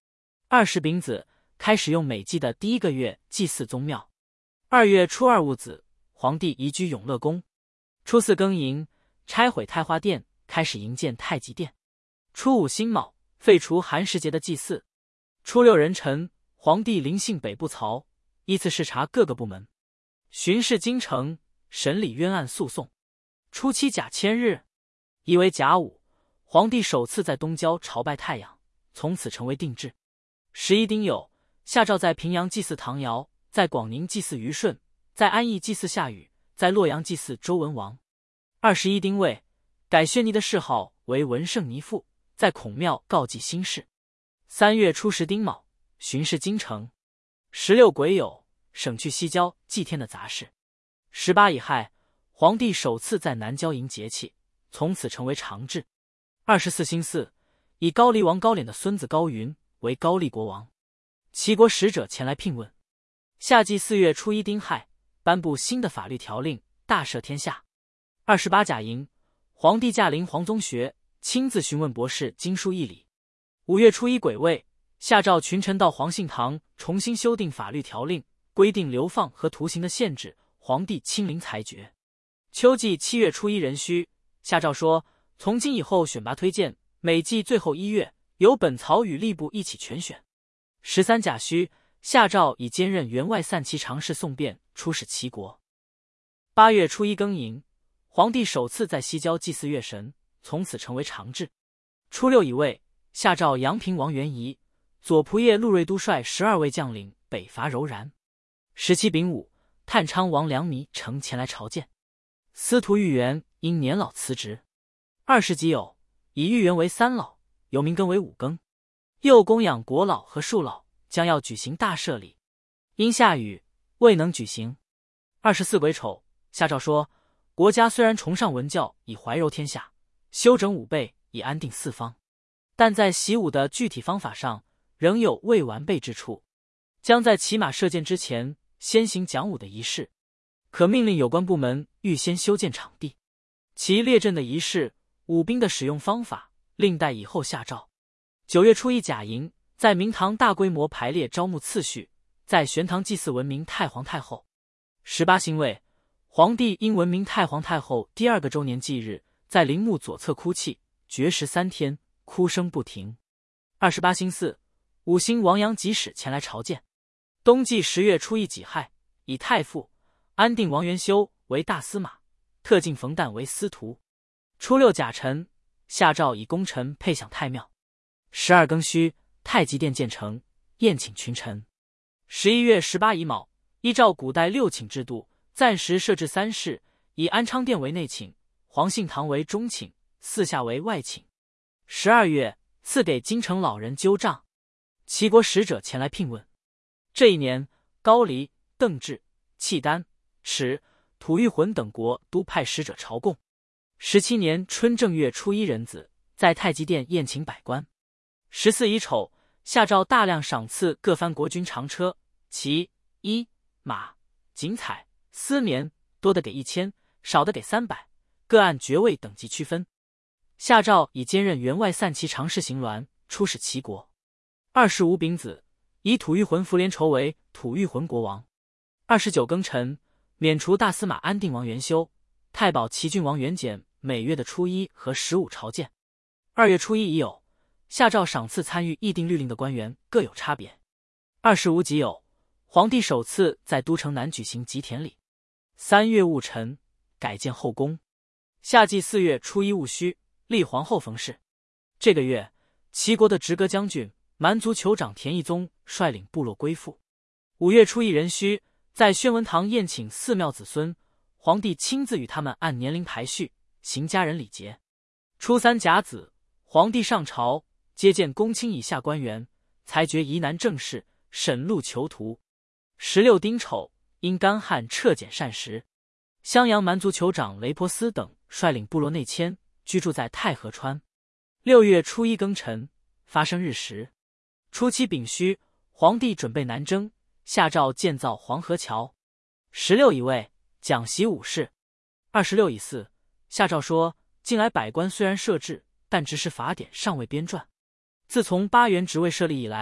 二十丙子，开始用每季的第一个月祭祀宗庙。二月初二戊子，皇帝移居永乐宫。初四庚寅，拆毁太华殿，开始营建太极殿。初五辛卯，废除寒食节的祭祀。初六壬辰，皇帝临幸北部曹，依次视察各个部门，巡视京城，审理冤案诉讼。初七甲戌日，乙为甲午，皇帝首次在东郊朝拜太阳，从此成为定制。十一丁酉，下诏在平阳祭祀唐尧，在广宁祭祀虞舜，在安邑祭祀夏禹，在洛阳祭祀周文王。二十一丁未，改宣尼的谥号为文圣尼父，在孔庙告祭新事。三月初十丁卯，巡视京城。十六癸酉，省去西郊祭天的杂事。十八乙亥，皇帝首次在南郊迎节气，从此成为常制。二十四辛巳，以高丽王高廉的孙子高云为高丽国王。齐国使者前来聘问。夏季四月初一丁亥，颁布新的法律条令，大赦天下。二十八甲寅，皇帝驾临黄宗学，亲自询问博士经书义理。五月初一癸未，下诏群臣到黄信堂重新修订法律条令，规定流放和徒刑的限制，皇帝亲临裁决。秋季七月初一壬戌，下诏说，从今以后选拔推荐，每季最后一月由本曹与吏部一起全选。十三甲戌，下诏以兼任员外散骑常侍宋辩，出使齐国。八月初一庚寅，皇帝首次在西郊祭祀月神，从此成为常制。初六乙未，下诏阳平王元仪、左仆射陆睿都率十二位将领北伐柔然。十七丙午，探昌王梁弥呈前来朝见。司徒豫园因年老辞职。二十己酉，以豫园为三老，由民庚为五庚。又供养国老和庶老，将要举行大赦礼，因下雨未能举行。二十四癸丑，下诏说，国家虽然崇尚文教，以怀柔天下，修整武备，以安定四方，但在习武的具体方法上仍有未完备之处，将在骑马射箭之前先行讲武的仪式，可命令有关部门预先修建场地，其列阵的仪式、武兵的使用方法，另待以后下诏。九月初一甲寅，在明堂大规模排列招募次序，在玄堂祭祀文明太皇太后。十八辛未，皇帝因文明太皇太后第二个周年忌日，在陵墓左侧哭泣，绝食三天，哭声不停。二十八辛巳，五星王阳吉使前来朝见。冬季十月初一己亥，以太傅安定王元修为大司马，特进冯诞为司徒。初六甲辰，下诏以功臣配享太庙。十二庚戌，太极殿建成，宴请群臣。十一月十八乙卯，依照古代六寝制度，暂时设置三室，以安昌殿为内寝，黄信堂为中寝，四下为外寝。十二月，赐给京城老人灸杖。齐国使者前来聘问。这一年，高黎、邓至、契丹、齿、吐谷浑等国都派使者朝贡。十七年春正月初一壬子，在太极殿宴请百官。十四乙丑，下诏大量赏赐各藩国军长车、骑、衣、马、锦彩、丝棉，多的给一千，少的给三百，各按爵位等级区分。下诏以兼任员外散骑常侍行鸾，出使齐国。二十五丙子，以吐谷浑伏连仇为吐谷浑国王。二十九庚辰，免除大司马安定王元修、太保齐郡王元简每月的初一和十五朝见。二月初一乙酉，下诏赏赐参与议定律令的官员各有差别。二十五己酉，皇帝首次在都城南举行祭田礼。三月戊辰，改建后宫。夏季四月初一戊戌，立皇后冯氏。这个月，齐国的直阁将军蛮族酋长田义宗率领部落归附。五月初一壬戌，在宣文堂宴请寺庙子孙，皇帝亲自与他们按年龄排序，行家人礼节。初三甲子，皇帝上朝，接见公卿以下官员，裁决疑难政事，审录囚徒。十六丁丑，因干旱撤减膳食，襄阳蛮族酋长雷波斯等率领部落内迁，居住在太和川。六月初一庚辰，发生日食。初七丙戌，皇帝准备南征，下诏建造黄河桥。十六乙未，讲习武士。二十六乙巳，下诏说，近来百官虽然设置，但执事法典尚未编撰。自从八原职位设立以来，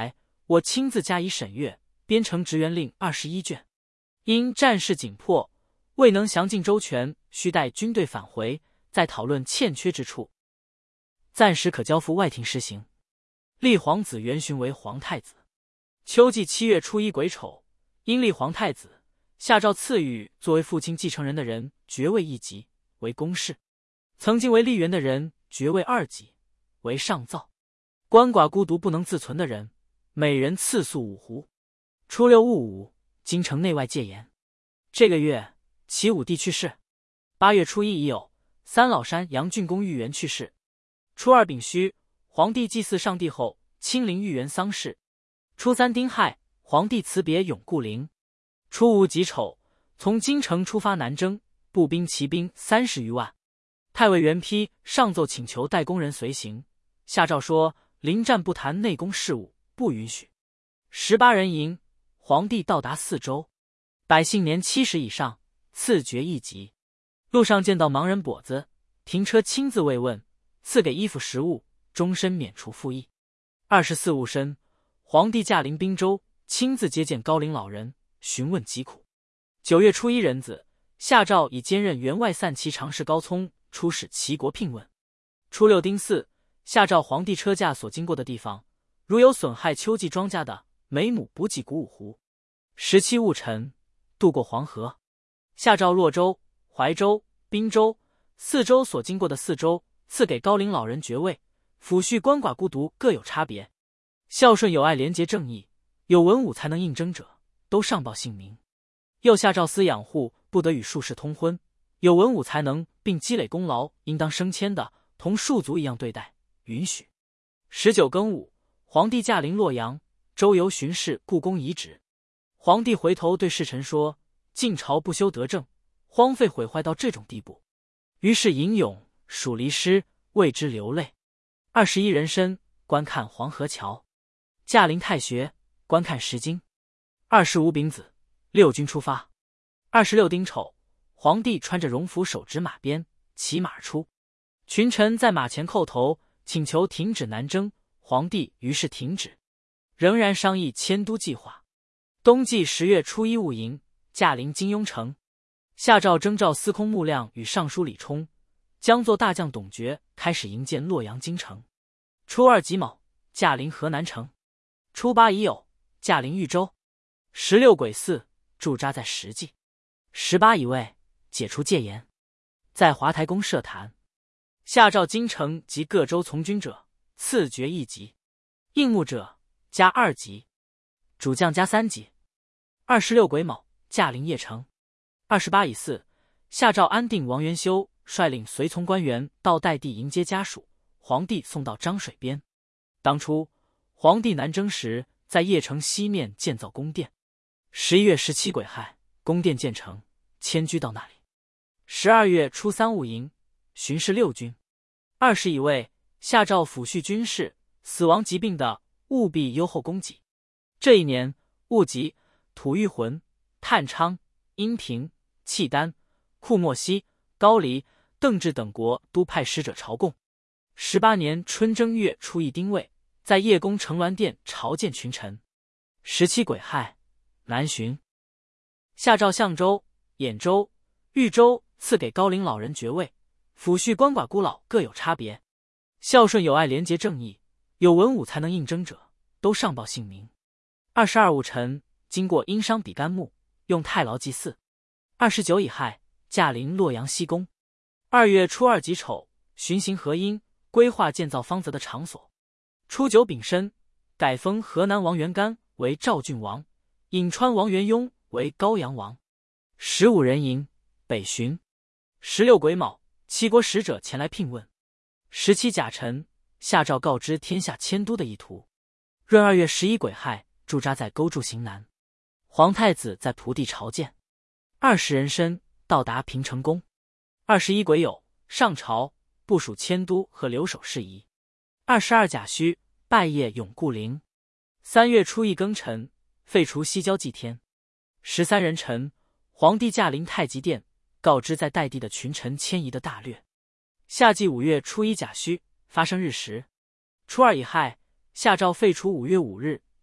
我亲自加以审阅，编成职员令二十一卷。因战事紧迫，未能详尽周全，需待军队返回，再讨论欠缺之处。暂时可交付外廷施行。立皇子元勋为皇太子。秋季七月初一癸丑，因立皇太子，下诏赐予作为父亲继承人的人爵位一级，为公事；曾经为吏员的人爵位二级，为上造。鳏寡孤独不能自存的人，每人赐粟五斛。初六戊午，京城内外戒严。这个月，齐武帝去世。八月初一已有三老山杨郡公玉元去世。初二丙戌，皇帝祭祀上帝后，亲临玉元丧事。初三丁亥，皇帝辞别永固陵。初五己丑，从京城出发南征，步兵骑兵三十余万。太尉元丕上奏请求代工人随行，下诏说临战不谈内宫事务，不允许。十八人营，皇帝到达四州，百姓年七十以上，赐爵一级。路上见到盲人跛子，停车亲自慰问，赐给衣服食物，终身免除赋役。二十四戊申，皇帝驾临滨州，亲自接见高龄老人，询问疾苦。九月初一壬子，下诏以兼任员外散骑常侍高聪出使齐国聘问。初六丁巳，下诏皇帝车驾所经过的地方，如有损害秋季庄稼的，每亩补给谷五斛。十七戊辰，渡过黄河。下诏洛州、怀州、滨州四州所经过的四州，赐给高龄老人爵位，抚恤鳏寡孤独各有差别。孝顺友爱廉洁正义，有文武才能应征者，都上报姓名。又下诏司养护不得与庶士通婚，有文武才能并积累功劳应当升迁的，同庶族一样对待，允许。十九庚午，皇帝驾临洛阳，周游巡视故宫遗址。皇帝回头对侍臣说，晋朝不修德政，荒废毁坏到这种地步。于是吟咏属离诗，为之流泪。二十一壬申，观看黄河桥。驾临太学，观看石经。二十五丙子，六军出发。二十六丁丑，皇帝穿着荣服，手执马鞭，骑马出。群臣在马前叩头，请求停止南征。皇帝于是停止，仍然商议迁都计划。冬季十月初一戊寅，驾临金庸城。下诏征召司空穆亮与尚书李冲、将作大将董厥开始营建洛阳京城。初二己卯，驾临河南城。初八乙酉，驾临豫州。十六癸巳，驻扎在石稷。十八乙未，解除戒严，在华台宫设坛。下诏京城及各州从军者，赐爵一级；应募者加二级，主将加三级。二十六癸卯，驾临邺城。二十八乙巳，下诏安定王元修率领随从官员到代地迎接家属，皇帝送到漳水边。当初皇帝南征时，在邺城西面建造宫殿。十一月十七癸亥，宫殿建成，迁居到那里。十二月初三戊寅，巡视六军。二十乙未，下诏抚恤军士死亡疾病的，务必优厚供给。这一年，戊己、吐谷浑、探昌、阴平、契丹、库莫西、高丽、邓至等国都派使者朝贡。十八年春正月初一丁未，在叶公承銮殿朝见群臣。十七癸亥，南巡。下诏相州、兖州、豫州赐给高龄老人爵位，抚恤鳏寡孤老各有差别。孝顺友爱廉洁正义，有文武才能应征者，都上报姓名。二十二戊辰，经过殷商比干墓，用太牢祭祀。二十九乙亥，驾临洛阳西宫。二月初二己丑，巡行河阴，规划建造方泽的场所。初九丙申，改封河南王元干为赵郡王，颍川王元雍为高阳王。十五人营，北巡。十六癸卯，齐国使者前来聘问。十七甲辰，下诏告知天下迁都的意图。闰二月十一癸亥，驻扎在勾住行南。皇太子在蒲地朝见。二十壬申，到达平城宫。二十一癸酉，上朝部署迁都和留守事宜。二十二甲戌，拜谒永固陵。三月初一庚辰，废除西郊祭天。十三壬辰，皇帝驾临太极殿，告知在代地的群臣迁移的大略。夏季五月初一甲戌，发生日食。初二乙亥，下诏废除五月五日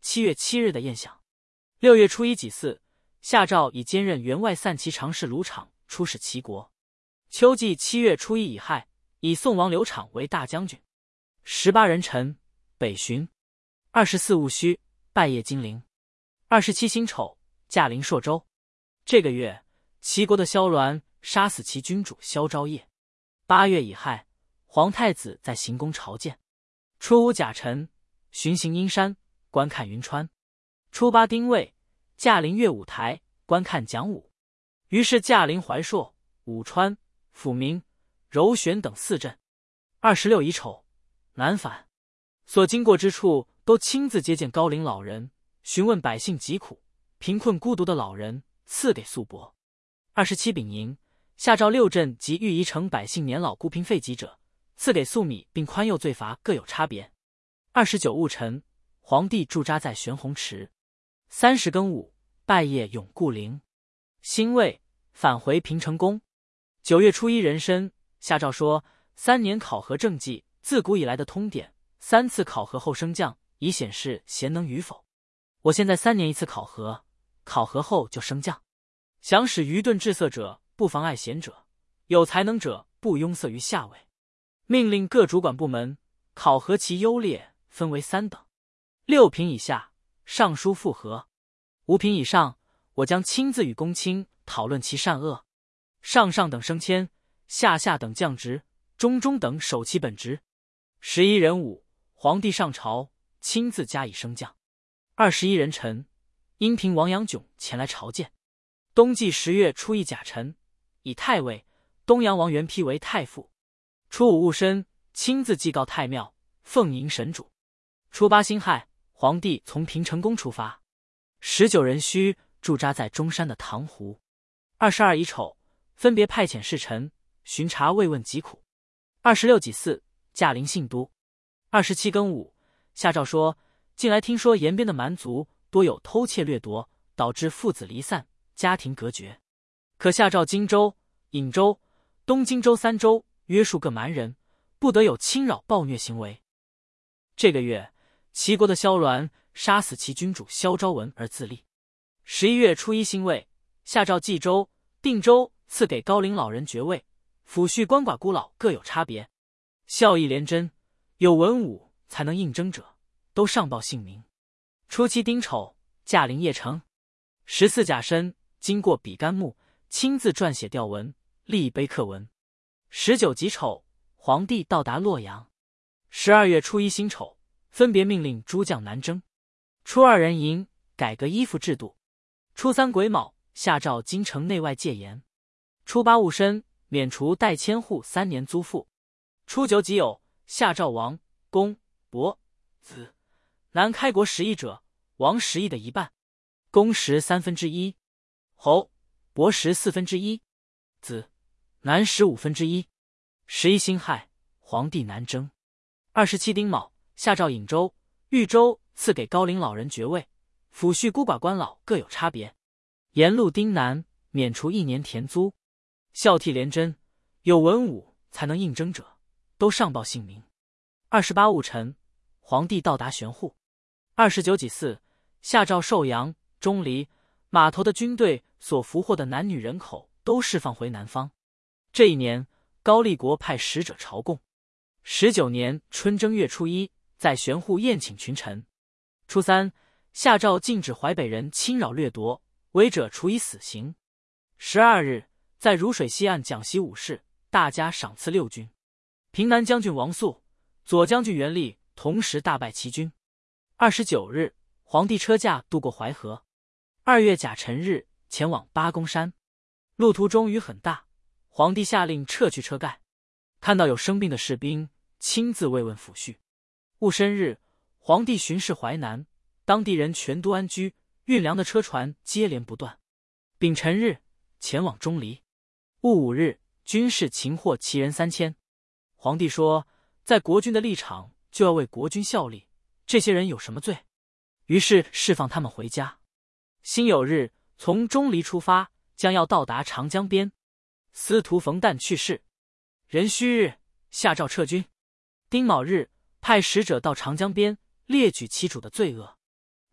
七月七日的宴享。六月初一己巳，下诏以兼任员外散骑常侍卢敞出使齐国。秋季七月初一乙亥，以宋王刘昶为大将军。十八壬辰，北巡。二十四戊戌，拜谒金陵。二十七辛丑，驾临朔州。这个月，齐国的萧鸾杀死其君主萧昭业。八月乙亥，皇太子在行宫朝见。初五甲辰，巡行阴山，观看云川。初八丁未，驾临乐舞台，观看讲武。于是驾临怀朔、武川、抚明、柔玄等四镇。二十六乙丑，南返。所经过之处，都亲自接见高龄老人，询问百姓疾苦，贫困孤独的老人赐给素帛。二十七丙寅，下诏六镇及御夷城百姓年老孤贫废疾者，赐给粟米，并宽宥罪罚各有差别。二十九戊辰，皇帝驻扎在玄红池。三十庚午，拜谒永固陵。辛未，返回平城宫。九月初一壬申，下诏说三年考核政绩，自古以来的通典，三次考核后升降，以显示贤能与否。我现在三年一次考核，考核后就升降。想使愚钝智色者不妨碍贤者，有才能者不庸塞于下位。命令各主管部门考核其优劣，分为三等：六品以下，上书复核；五品以上，我将亲自与公卿讨论其善恶。上上等升迁，下下等降职，中中等守其本职。十一壬午，皇帝上朝，亲自加以升降。二十一壬辰，阴平王杨炯前来朝见。冬季十月初一甲辰，以太尉东阳王元丕为太傅。初五戊申，亲自祭告太庙，奉迎神主。初八辛亥，皇帝从平城宫出发。十九壬戌，驻扎在中山的塘湖。二十二乙丑，分别派遣侍臣巡查慰问疾苦。二十六己巳，驾临信都。二十七庚午，下诏说近来听说延边的蛮族多有偷窃掠夺，导致父子离散，家庭隔绝，可下诏荆州、颍州、东荆州三州约束各蛮人，不得有侵扰暴虐行为。这个月，齐国的萧鸾杀死其君主萧昭文而自立。十一月初一辛未，下诏冀州、定州赐给高龄老人爵位，抚恤鳏寡孤老各有差别。孝义廉贞，有文武才能应征者，都上报姓名。初七丁丑，驾临邺城。十四甲申，经过比干墓，亲自撰写吊文，立碑刻文。十九己丑，皇帝到达洛阳。十二月初一辛丑，分别命令诸将南征。初二壬寅，改革衣服制度。初三癸卯，下诏京城内外戒严。初八戊申，免除代千户三年租赋。初九己酉，下诏王、公、伯、子南开国十邑者，王十邑的一半，公十三分之一，侯、伯十四分之一，子南十五分之一。十一辛亥，皇帝南征。二十七丁卯，下诏颍州、豫州赐给高龄老人爵位，抚恤孤寡官老各有差别。沿路丁南，免除一年田租。孝悌廉贞，有文武才能应征者，都上报姓名。二十八戊辰，皇帝到达玄户。二十九己巳，下诏寿阳、钟离、码头的军队所俘获的男女人口都释放回南方。这一年，高丽国派使者朝贡。十九年春正月初一，在玄户宴请群臣。初三，下诏禁止淮北人侵扰掠夺，违者处以死刑。十二日，在汝水西岸讲习武士，大加赏赐六军。平南将军王肃、左将军袁立同时大败齐军。二十九日，皇帝车驾渡过淮河。二月甲辰日，前往八公山。路途中雨很大，皇帝下令撤去车盖。看到有生病的士兵，亲自慰问抚恤。戊申日，皇帝巡视淮南，当地人全都安居，运粮的车船接连不断。丙辰日，前往钟离。戊午日，军士擒获齐人三千。皇帝说，在国君的立场就要为国君效力，这些人有什么罪？于是释放他们回家。辛酉日，从钟离出发，将要到达长江边。司徒冯诞去世。壬戌日，下诏撤军。丁卯日，派使者到长江边，列举其主的罪恶。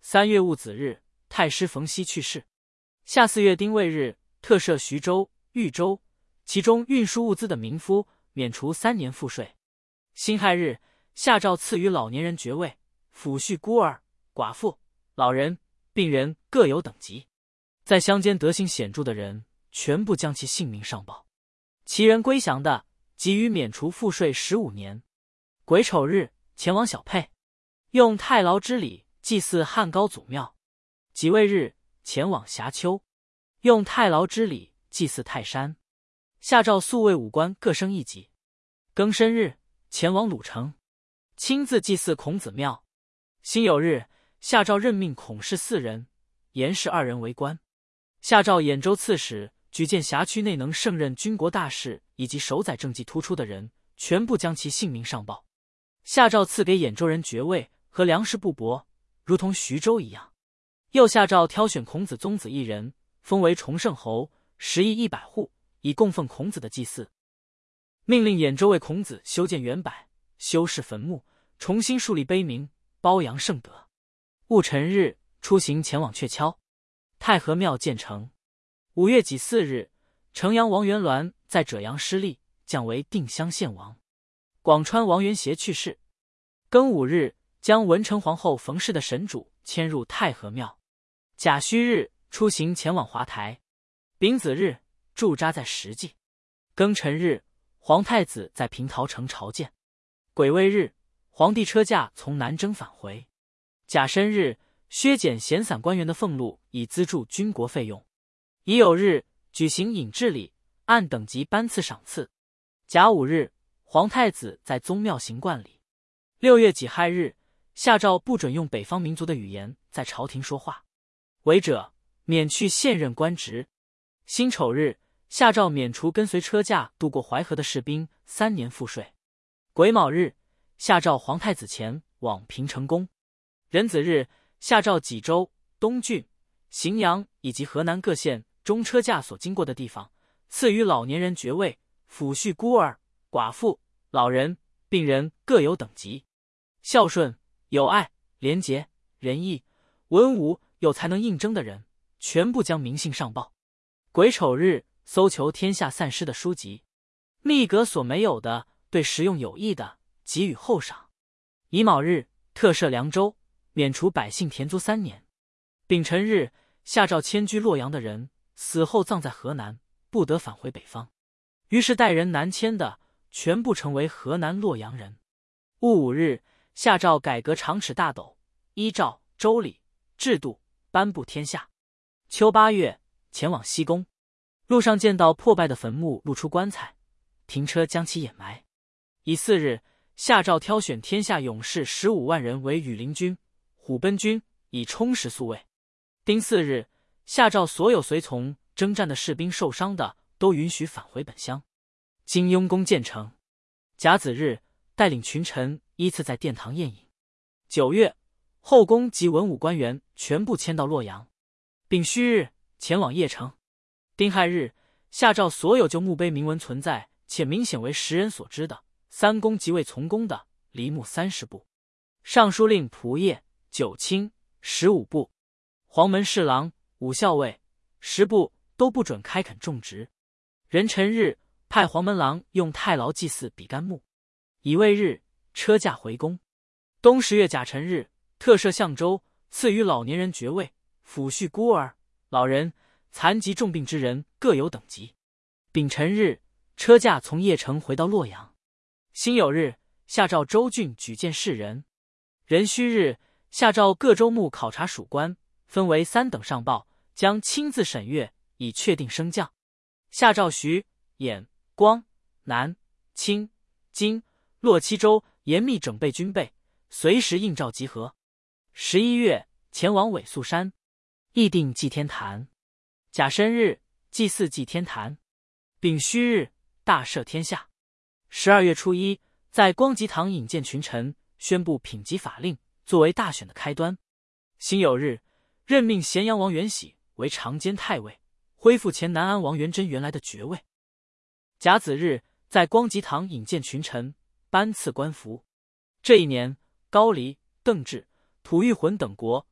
三月戊子日，太师冯熙去世。夏四月丁未日，特赦徐州、豫州，其中运输物资的民夫免除三年赋税。辛亥日，下诏赐予老年人爵位，抚恤孤儿、寡妇、老人、病人各有等级。在乡间德行显著的人，全部将其姓名上报。其人归降的，给予免除赋税十五年。癸丑日，前往小沛，用太牢之礼祭祀汉高祖庙。己未日，前往峡丘，用太牢之礼祭祀泰山。下诏宿卫武官各升一级。庚申日，前往鲁城，亲自祭祀孔子庙。辛酉日，下诏任命孔氏四人，严氏二人为官。下诏兖州刺史举荐辖区内能胜任军国大事以及守宰政绩突出的人，全部将其姓名上报。下诏赐给兖州人爵位和粮食布帛，如同徐州一样。又下诏挑选孔子宗子一人，封为崇圣侯，食邑一百户，以供奉孔子的祭祀。命令兖州为孔子修建园柏，修饰坟墓，重新树立碑铭，褒扬圣德。戊辰日，出行前往鹊桥，太和庙建成。五月己巳日，城阳王元鸾在赭阳失利，降为定襄县王。广川王元协去世。庚午日，将文成皇后冯氏的神主迁入太和庙。甲戌日，出行前往华台。丙子日，驻扎在石稷。庚辰日，皇太子在平陶城朝见。癸未日，皇帝车驾从南征返回。甲申日，削减闲散官员的俸禄，以资助军国费用。乙酉日，举行引致礼，按等级颁赐赏赐。甲午日，皇太子在宗庙行冠礼。六月己亥日，下诏不准用北方民族的语言在朝廷说话，违者免去现任官职。辛丑日，下诏免除跟随车驾渡过淮河的士兵三年赋税。癸卯日，下诏皇太子前往平城宫。壬子日，下诏济州、东郡、荥阳以及河南各县中车驾所经过的地方，赐予老年人爵位，抚恤孤儿、寡妇、老人、病人各有等级。孝顺、友爱、廉洁、仁义、文武有才能应征的人，全部将名姓上报。癸丑日，搜求天下散失的书籍，秘阁所没有的，对实用有益的给予厚赏。乙卯日，特赦凉州，免除百姓田租三年。丙辰日，下诏迁居洛阳的人死后葬在河南，不得返回北方。于是代人南迁的，全部成为河南洛阳人。戊午日，下诏改革长尺大斗，依照周礼制度颁布天下。秋八月，前往西宫，路上见到破败的坟墓，露出棺材，停车将其掩埋。乙巳日，下诏挑选天下勇士十五万人为羽林军、虎贲军，以充实宿卫。丁巳日，下诏所有随从征战的士兵受伤的，都允许返回本乡。金庸宫建成。甲子日，带领群臣依次在殿堂宴饮。九月，后宫及文武官员全部迁到洛阳。丙戌日，前往邺城。丁亥日，下诏所有就墓碑铭文存在且明显为时人所知的三公即位从公的，离墓三十步。尚书令仆射九卿十五部，黄门侍郎、武校尉十部都不准开垦种植。壬辰日，派黄门郎用太牢祭祀比干墓。乙未日，车驾回宫。冬十月甲辰日，特赦相州，赐予老年人爵位，抚恤孤儿、老人、残疾重病之人各有等级。丙辰日，车驾从邺城回到洛阳。辛酉日，下诏州郡举荐士人。壬戌日，下诏各州牧考察属官，分为三等上报，将亲自审阅，以确定升降。下诏徐、兖、光、南、清、荆、洛七州严密整备军备，随时应召集合。十一月，前往尾素山，议定祭天坛。甲申日，祭祀祭天坛。丙戌日，大赦天下。十二月初一，在光极堂引荐群臣，宣布品级法令，作为大选的开端。辛酉日，任命咸阳王元喜为长监太尉，恢复前南安王元贞原来的爵位。甲子日，在光极堂引荐群臣，颁赐官服。这一年，高丽、邓至、吐谷浑等国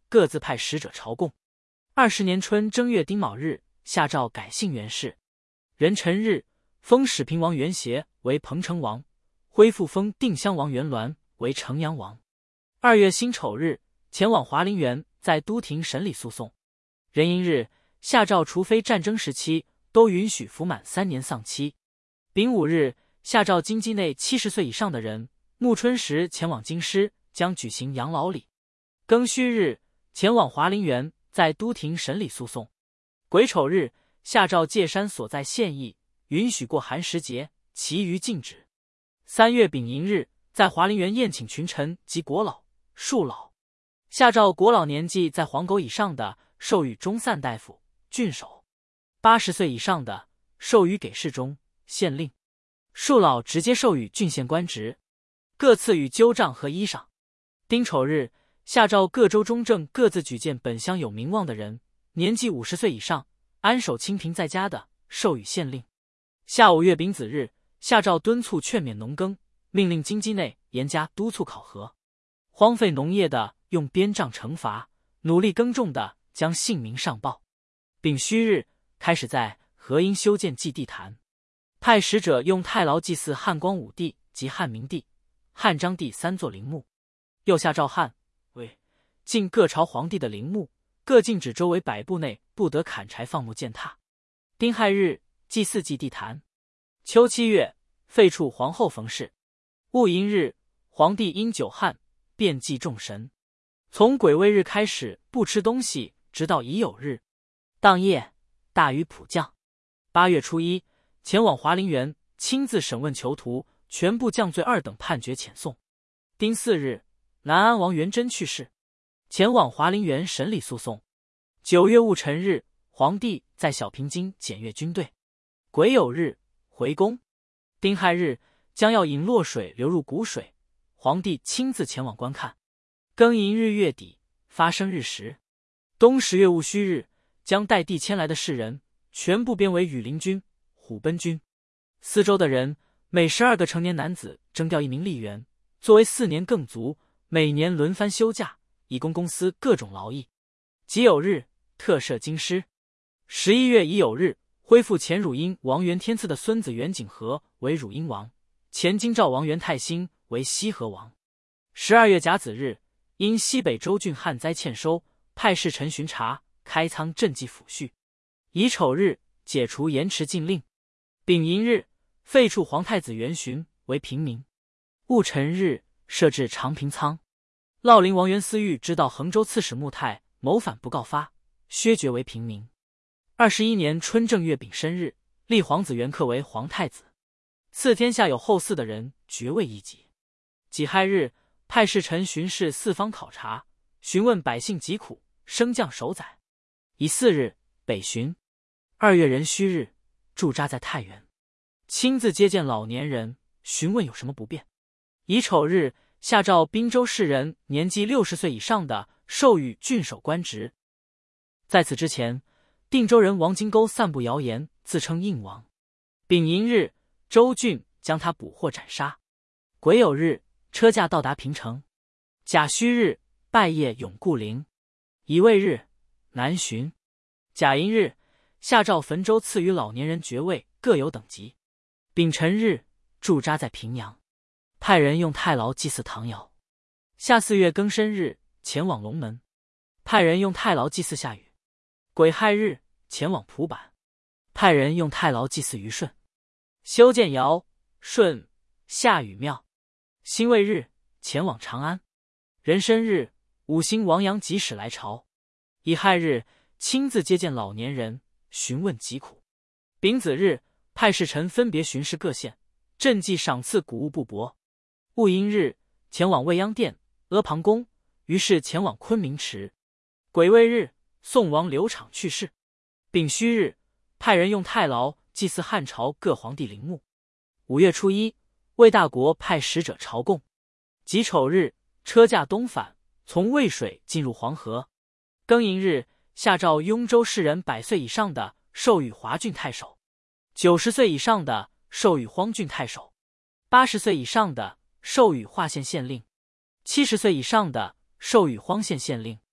各自派使者朝贡。二十年春正月丁卯日，下诏改姓袁氏。壬辰日，封始平王袁协为彭城王，恢复封定襄王袁鸾为城阳王。二月辛丑日，前往华林园，在都庭审理诉讼。壬寅日，下诏除非战争时期，都允许服满三年丧妻。丙午日，下诏京畿内七十岁以上的人，暮春时前往京师，将举行养老礼。庚戌日，前往华林园，在都庭审理诉讼。癸丑日，下诏界山所在县邑允许过寒食节，其余禁止。三月丙寅日，在华林园宴请群臣及国老、庶老。下诏国老年纪在黄狗以上的，授予中散大夫、郡守；八十岁以上的，授予给事中、县令；庶老直接授予郡县官职，各赐予灸杖和衣裳。丁丑日，下诏各州中正各自举荐本乡有名望的人，年纪五十岁以上，安守清贫在家的，授予县令。下午月丙子日，下诏敦促劝免农耕，命令京畿内严加督促考核，荒废农业的用鞭杖惩罚，努力耕种的将姓名上报。丙戌日，开始在河阴修建祭地坛，派使者用太牢祭祀汉光武帝及汉明帝、汉章帝三座陵墓。又下诏汉、魏、晋各朝皇帝的陵墓，各禁止周围百步内不得砍柴放木践踏。丁亥日，祭祀祭地坛。秋七月，废黜皇后冯氏。戊寅日，皇帝因久旱，遍祭众神。从癸未日开始，不吃东西，直到乙酉日。当夜，大雨普降。八月初一，前往华林园，亲自审问囚徒，全部降罪二等判决遣送。丁巳日，南安王元贞去世，前往华林园审理诉讼。九月戊辰日，皇帝在小平津检阅军队。癸酉日，回宫。丁亥日，将要引洛水流入谷水，皇帝亲自前往观看。庚寅日月底，发生日时。冬十月戊戌日，将带地迁来的士人全部编为羽林军、虎贲军。四州的人每十二个成年男子征调一名吏员，作为四年更卒，每年轮番休假，以供公司各种劳役。己酉日，特赦京师。十一月乙酉日，恢复前汝阴王元天赐的孙子元景和为汝阴王，前京兆王元泰兴为西河王。十二月甲子日，因西北州郡旱灾欠收，派侍臣巡查，开仓赈济抚恤。乙丑日，解除延迟禁令。丙寅日，废黜皇太子元询为平民。戊辰日，设置长平仓。乐陵王元思玉知道衡州刺史穆泰谋反不告发，削爵为平民。二十一年春正月丙申日，立皇子元恪为皇太子。赐天下有后嗣的人爵位一级。己亥日，派侍臣巡视四方考察，询问百姓疾苦，升降守宰。乙巳日，北巡。二月壬戌日，驻扎在太原，亲自接见老年人，询问有什么不便。乙丑日，下诏滨州士人年纪六十岁以上的，授予郡守官职。在此之前，定州人王金沟散布谣言，自称应王。丙寅日，州郡将他捕获斩杀。癸酉日，车驾到达平城。甲戌日，拜谒永固陵。乙未日，南巡。甲寅日，下诏汾州赐予老年人爵位，各有等级。丙辰日，驻扎在平阳，派人用太牢祭祀唐尧。夏四月庚申日，前往龙门，派人用太牢祭祀夏禹。癸亥日，前往蒲坂，派人用太牢祭祀虞舜，修建尧、舜、夏禹庙。辛未日，前往长安。壬申日，五星王阳吉使来朝。乙亥日，亲自接见老年人，询问疾苦。丙子日，派侍臣分别巡视各县，赈济赏赐谷物布帛。戊寅日，前往未央殿、阿房宫，于是前往昆明池。癸未日，宋王刘昶去世。丙戌日，派人用太牢祭祀汉朝各皇帝陵墓。五月初一，魏大国派使者朝贡。己丑日，车驾东返，从渭水进入黄河。庚寅日，下诏雍州士人百岁以上的，授予华郡太守；九十岁以上的，授予荒郡太守；八十岁以上的，授予华县县令；七十岁以上的，授予荒县县令。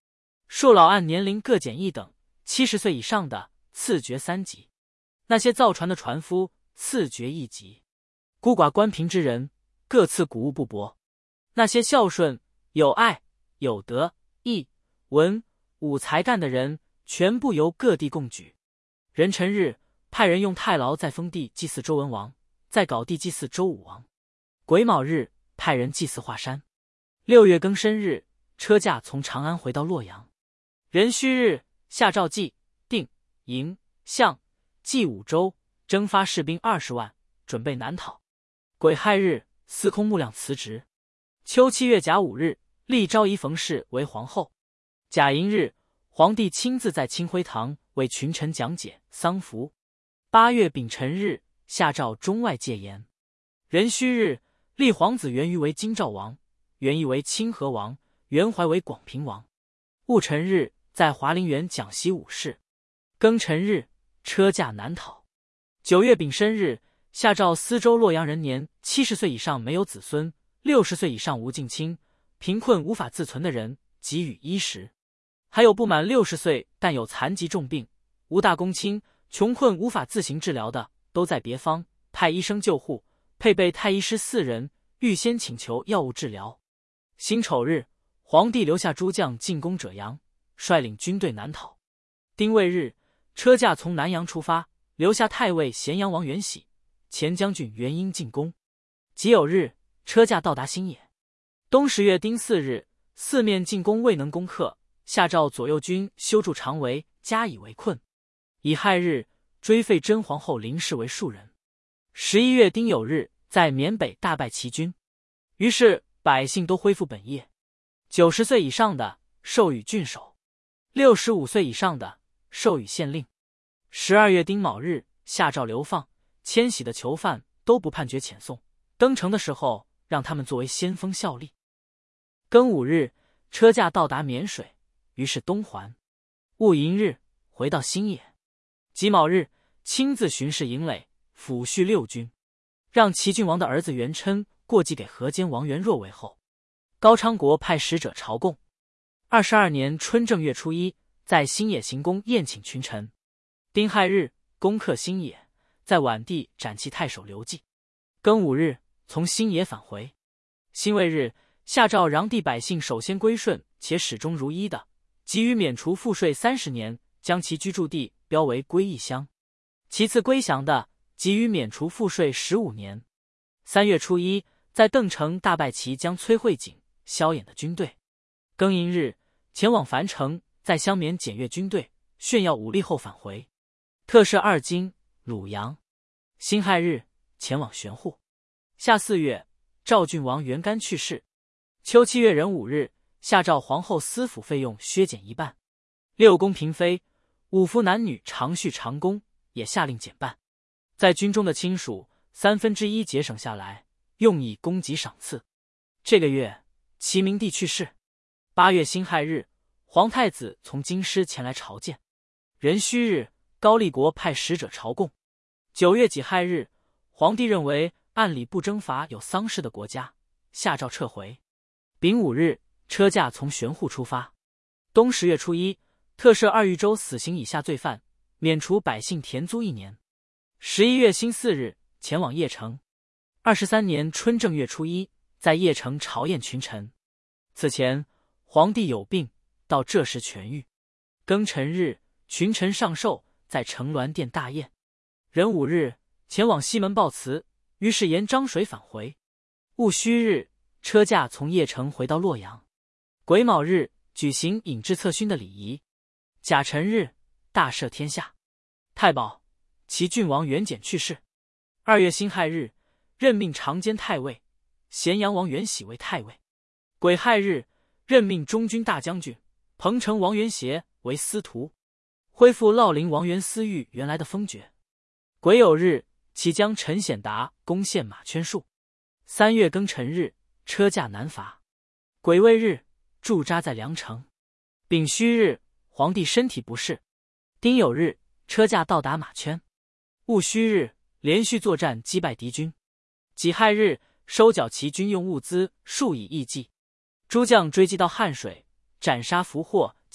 庶老按年龄各减一等，七十岁以上的赐爵三级，那些造船的船夫赐爵一级，孤寡官贫之人各赐谷物布帛。那些孝顺、有爱、有德、义、文、武才干的人，全部由各地共举。壬辰日，派人用太牢在封地祭祀周文王，在镐地祭祀周武王。癸卯日，派人祭祀华山。六月庚申日，车驾从长安回到洛阳。壬戌日，下诏冀、定、营、相、冀五州征发士兵二十万，准备南讨。癸亥日，司空穆亮辞职。秋七月甲午日，立昭仪冯氏为皇后。甲寅日，皇帝亲自在清辉堂为群臣讲解丧服。八月丙辰日，下诏中外戒严。壬戌日，立皇子元瑜为京兆王，元义为清河王，元怀为广平王。戊辰日，在华陵园讲习武士。庚辰日，车驾南讨。九月丙申日，下诏司州洛阳人年七十岁以上没有子孙，六十岁以上无近亲，贫困无法自存的人给予衣食。还有不满六十岁但有残疾重病、无大公亲、穷困无法自行治疗的，都在别方派医生救护，配备太医师四人，预先请求药物治疗。辛丑日，皇帝留下诸将进攻赭阳，率领军队南讨。丁未日，车驾从南阳出发，留下太尉咸阳王元喜、前将军元婴进攻。己酉日，车驾到达新野。冬十月丁巳日，四面进攻未能攻克，下诏左右军修筑长围，加以围困。乙亥日，追废真皇后林氏为庶人。十一月丁酉日，在缅北大败齐军，于是百姓都恢复本业。九十岁以上的授予郡守，六十五岁以上的授予县令。十二月丁卯日，下诏流放迁徙的囚犯都不判决遣送，登城的时候让他们作为先锋效力。庚午日，车驾到达沔水，于是东还。戊寅日，回到新野。己卯日，亲自巡视营垒，抚恤六军，让齐郡王的儿子元琛过继给河间王元若为后。高昌国派使者朝贡。二十二年春正月初一，在新野行宫宴请群臣。丁亥日，攻克新野，在宛地斩其太守刘季。庚午日，从新野返回。辛未日，下诏穰地百姓首先归顺且始终如一的，给予免除赋税三十年，将其居住地标为归义乡。其次归降的，给予免除赋税十五年。三月初一，在邓城大败齐将崔慧景、萧衍的军队。庚寅日，前往樊城，在襄沔检阅军队，炫耀武力后返回。特赦二京、鲁阳。辛亥日，前往玄户。夏四月，赵郡王元干去世。秋七月壬午日，下诏皇后司府费用削减一半。六宫嫔妃、五夫男女常恤长工，也下令减半。在军中的亲属三分之一节省下来，用以供给赏赐。这个月，齐明帝去世。八月辛亥日，皇太子从京师前来朝见。壬戌日，高丽国派使者朝贡。九月己亥日，皇帝认为按理不征伐有丧事的国家，下诏撤回。丙午日，车驾从玄户出发。冬十月初一，特赦二豫州死刑以下罪犯，免除百姓田租一年。十一月辛巳日，前往邺城。二十三年春正月初一，在邺城朝宴群臣。此前，皇帝有病，到这时痊愈。庚辰日，群臣上寿，在承鸾殿大宴。壬午日，前往西门报辞，于是沿漳水返回。戊戌日，车驾从邺城回到洛阳。癸卯日，举行引致策勋的礼仪。甲辰日，大赦天下。太保齐郡王元简去世。二月辛亥日，任命长监太尉咸阳王元喜为太尉。癸亥日，任命中军大将军彭城王元协为司徒，恢复烙陵王元思玉原来的封爵。癸酉日，齐将陈显达攻陷马圈树。三月庚辰日，车驾南伐。癸未日，驻扎在梁城。丙戌日，皇帝身体不适。丁酉日，车驾到达马圈。戊戌日，连续作战击败敌军。己亥日，收缴齐军用物资数以亿计。诸将追击到汉水，斩杀俘获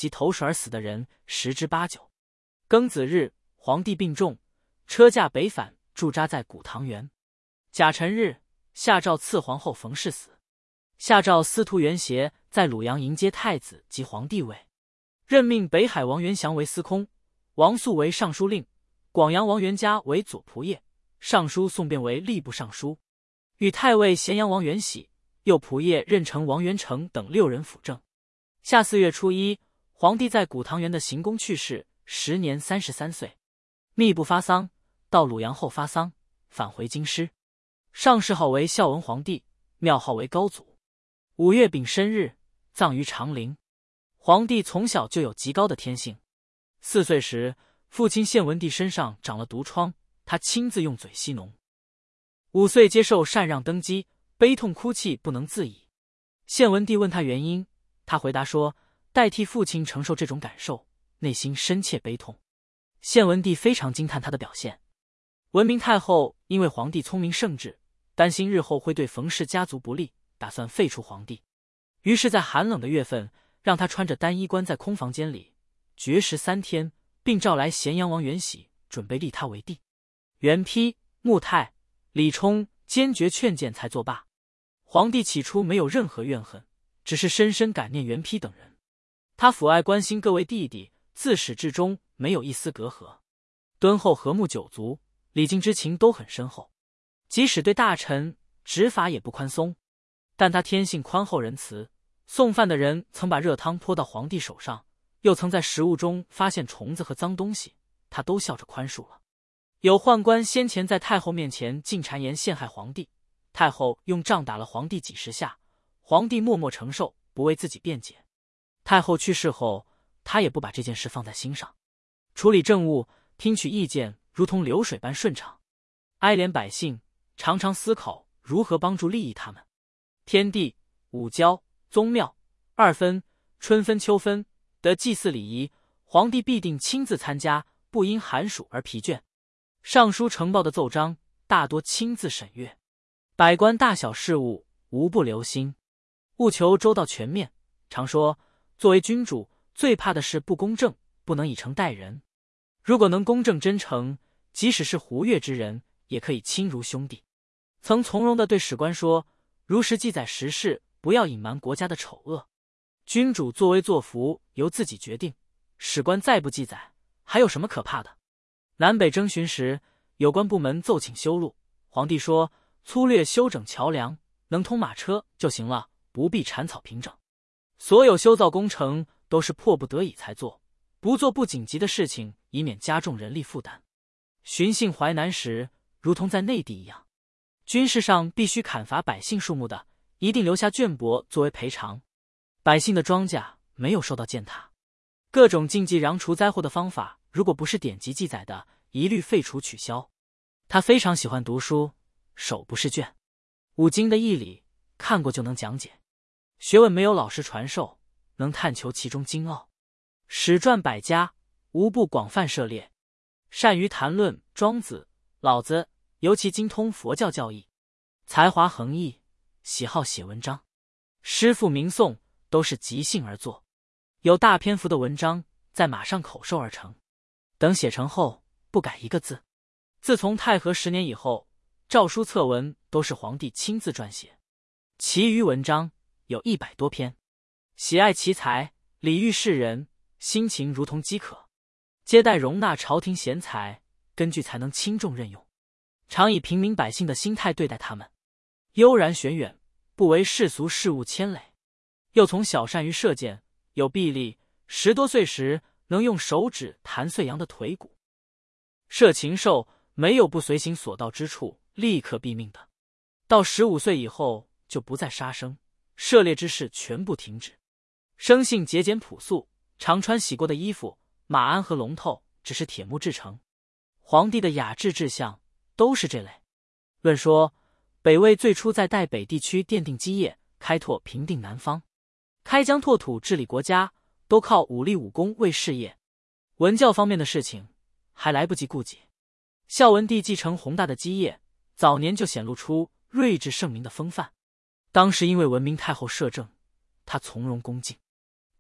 及投水而死的人十之八九。庚子日，皇帝病重，车驾北返，驻扎在古唐园。甲辰日，下诏赐皇后冯氏死。下诏司徒元协在鲁阳迎接太子及皇帝位，任命北海王元祥为司空，王肃为尚书令，广阳王元嘉为左仆射，尚书宋变为吏部尚书，与太尉咸阳王元喜、右仆射任城王元成等六人辅政。夏四月初一，皇帝在古唐园的行宫去世，时年三十三岁。密不发丧，到鲁阳后发丧，返回京师。上谥号为孝文皇帝，庙号为高祖。五月丙申日，葬于长陵。皇帝从小就有极高的天性。四岁时，父亲献文帝身上长了毒疮，他亲自用嘴吸脓。五岁接受禅让登基，悲痛哭泣不能自已。献文帝问他原因，他回答说，代替父亲承受这种感受，内心深切悲痛。献文帝非常惊叹他的表现。文明太后因为皇帝聪明圣智，担心日后会对冯氏家族不利，打算废除皇帝，于是在寒冷的月份，让他穿着单衣关在空房间里绝食三天，并召来咸阳王元喜，准备立他为帝。元丕、穆泰、李冲坚决劝谏才作罢。皇帝起初没有任何怨恨，只是深深感念元丕等人。他抚爱关心各位弟弟，自始至终没有一丝隔阂，敦厚和睦九族，礼敬之情都很深厚。即使对大臣执法也不宽松，但他天性宽厚仁慈。送饭的人曾把热汤泼到皇帝手上，又曾在食物中发现虫子和脏东西，他都笑着宽恕了。有宦官先前在太后面前进谗言陷害皇帝，太后用杖打了皇帝几十下，皇帝默默承受，不为自己辩解。太后去世后，他也不把这件事放在心上，处理政务、听取意见如同流水般顺畅，哀怜百姓，常常思考如何帮助利益他们。天地、五郊、宗庙、二分、春分、秋分的祭祀礼仪，皇帝必定亲自参加，不因寒暑而疲倦。尚书呈报的奏章大多亲自审阅，百官大小事务无不留心，务求周到全面。常说，作为君主，最怕的是不公正，不能以诚待人。如果能公正真诚，即使是胡越之人，也可以亲如兄弟。曾从容地对史官说，如实记载实事，不要隐瞒国家的丑恶。君主作威作福由自己决定，史官再不记载，还有什么可怕的？南北征巡时，有关部门奏请修路，皇帝说，粗略修整桥梁，能通马车就行了，不必铲草平整。所有修造工程都是迫不得已才做，不做不紧急的事情，以免加重人力负担。巡幸淮南时，如同在内地一样，军事上必须砍伐百姓数目的，一定留下绢帛作为赔偿。百姓的庄稼没有受到践踏，各种禁忌禳除灾祸的方法，如果不是典籍记载的，一律废除取消。他非常喜欢读书，手不释卷，五经的义理看过就能讲解，学问没有老师传授，能探求其中精奥。史传百家，无不广泛涉猎，善于谈论庄子、老子，尤其精通佛教教义，才华横溢，喜好写文章，诗赋名颂都是即兴而作，有大篇幅的文章在马上口授而成，等写成后不改一个字。自从太和十年以后，诏书策文都是皇帝亲自撰写，其余文章有一百多篇。喜爱奇才，礼遇世人，心情如同饥渴，接待容纳朝廷贤才，根据才能轻重任用，常以平民百姓的心态对待他们，悠然玄远，不为世俗事物牵累。又从小善于射箭，有臂力，十多岁时能用手指弹碎羊的腿骨。射禽兽，没有不随行所到之处立刻毙命的。到十五岁以后就不再杀生，射猎之事全部停止。生性节俭朴素，常穿洗过的衣服，马鞍和龙头只是铁木制成。皇帝的雅致志向都是这类。论说，北魏最初在代北地区奠定基业，开拓平定南方，开疆拓土，治理国家，都靠武力武功为事业。文教方面的事情还来不及顾及。孝文帝继承宏大的基业，早年就显露出睿智圣明的风范。当时因为文明太后摄政，他从容恭敬，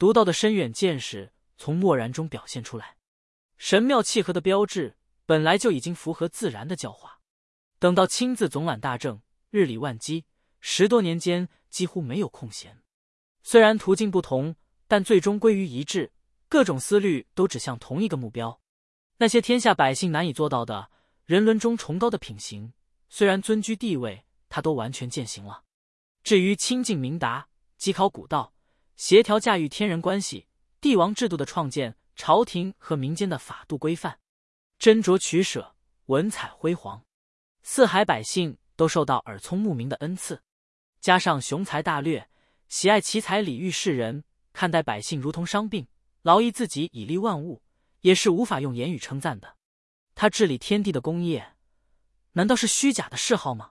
独到的深远见识从漠然中表现出来。神庙契合的标志本来就已经符合自然的教化，等到亲自总揽大政，日理万机，十多年间几乎没有空闲。虽然途径不同，但最终归于一致，各种思虑都指向同一个目标。那些天下百姓难以做到的人伦中崇高的品行，虽然尊居地位，他都完全践行了。至于清净明达、稽考古道、协调驾驭天人关系、帝王制度的创建、朝廷和民间的法度规范，斟酌取舍，文采辉煌，四海百姓都受到耳聪目明的恩赐。加上雄才大略，喜爱奇才礼遇世人，看待百姓如同伤病，劳役自己以利万物，也是无法用言语称赞的。他治理天地的功业，难道是虚假的嗜好吗？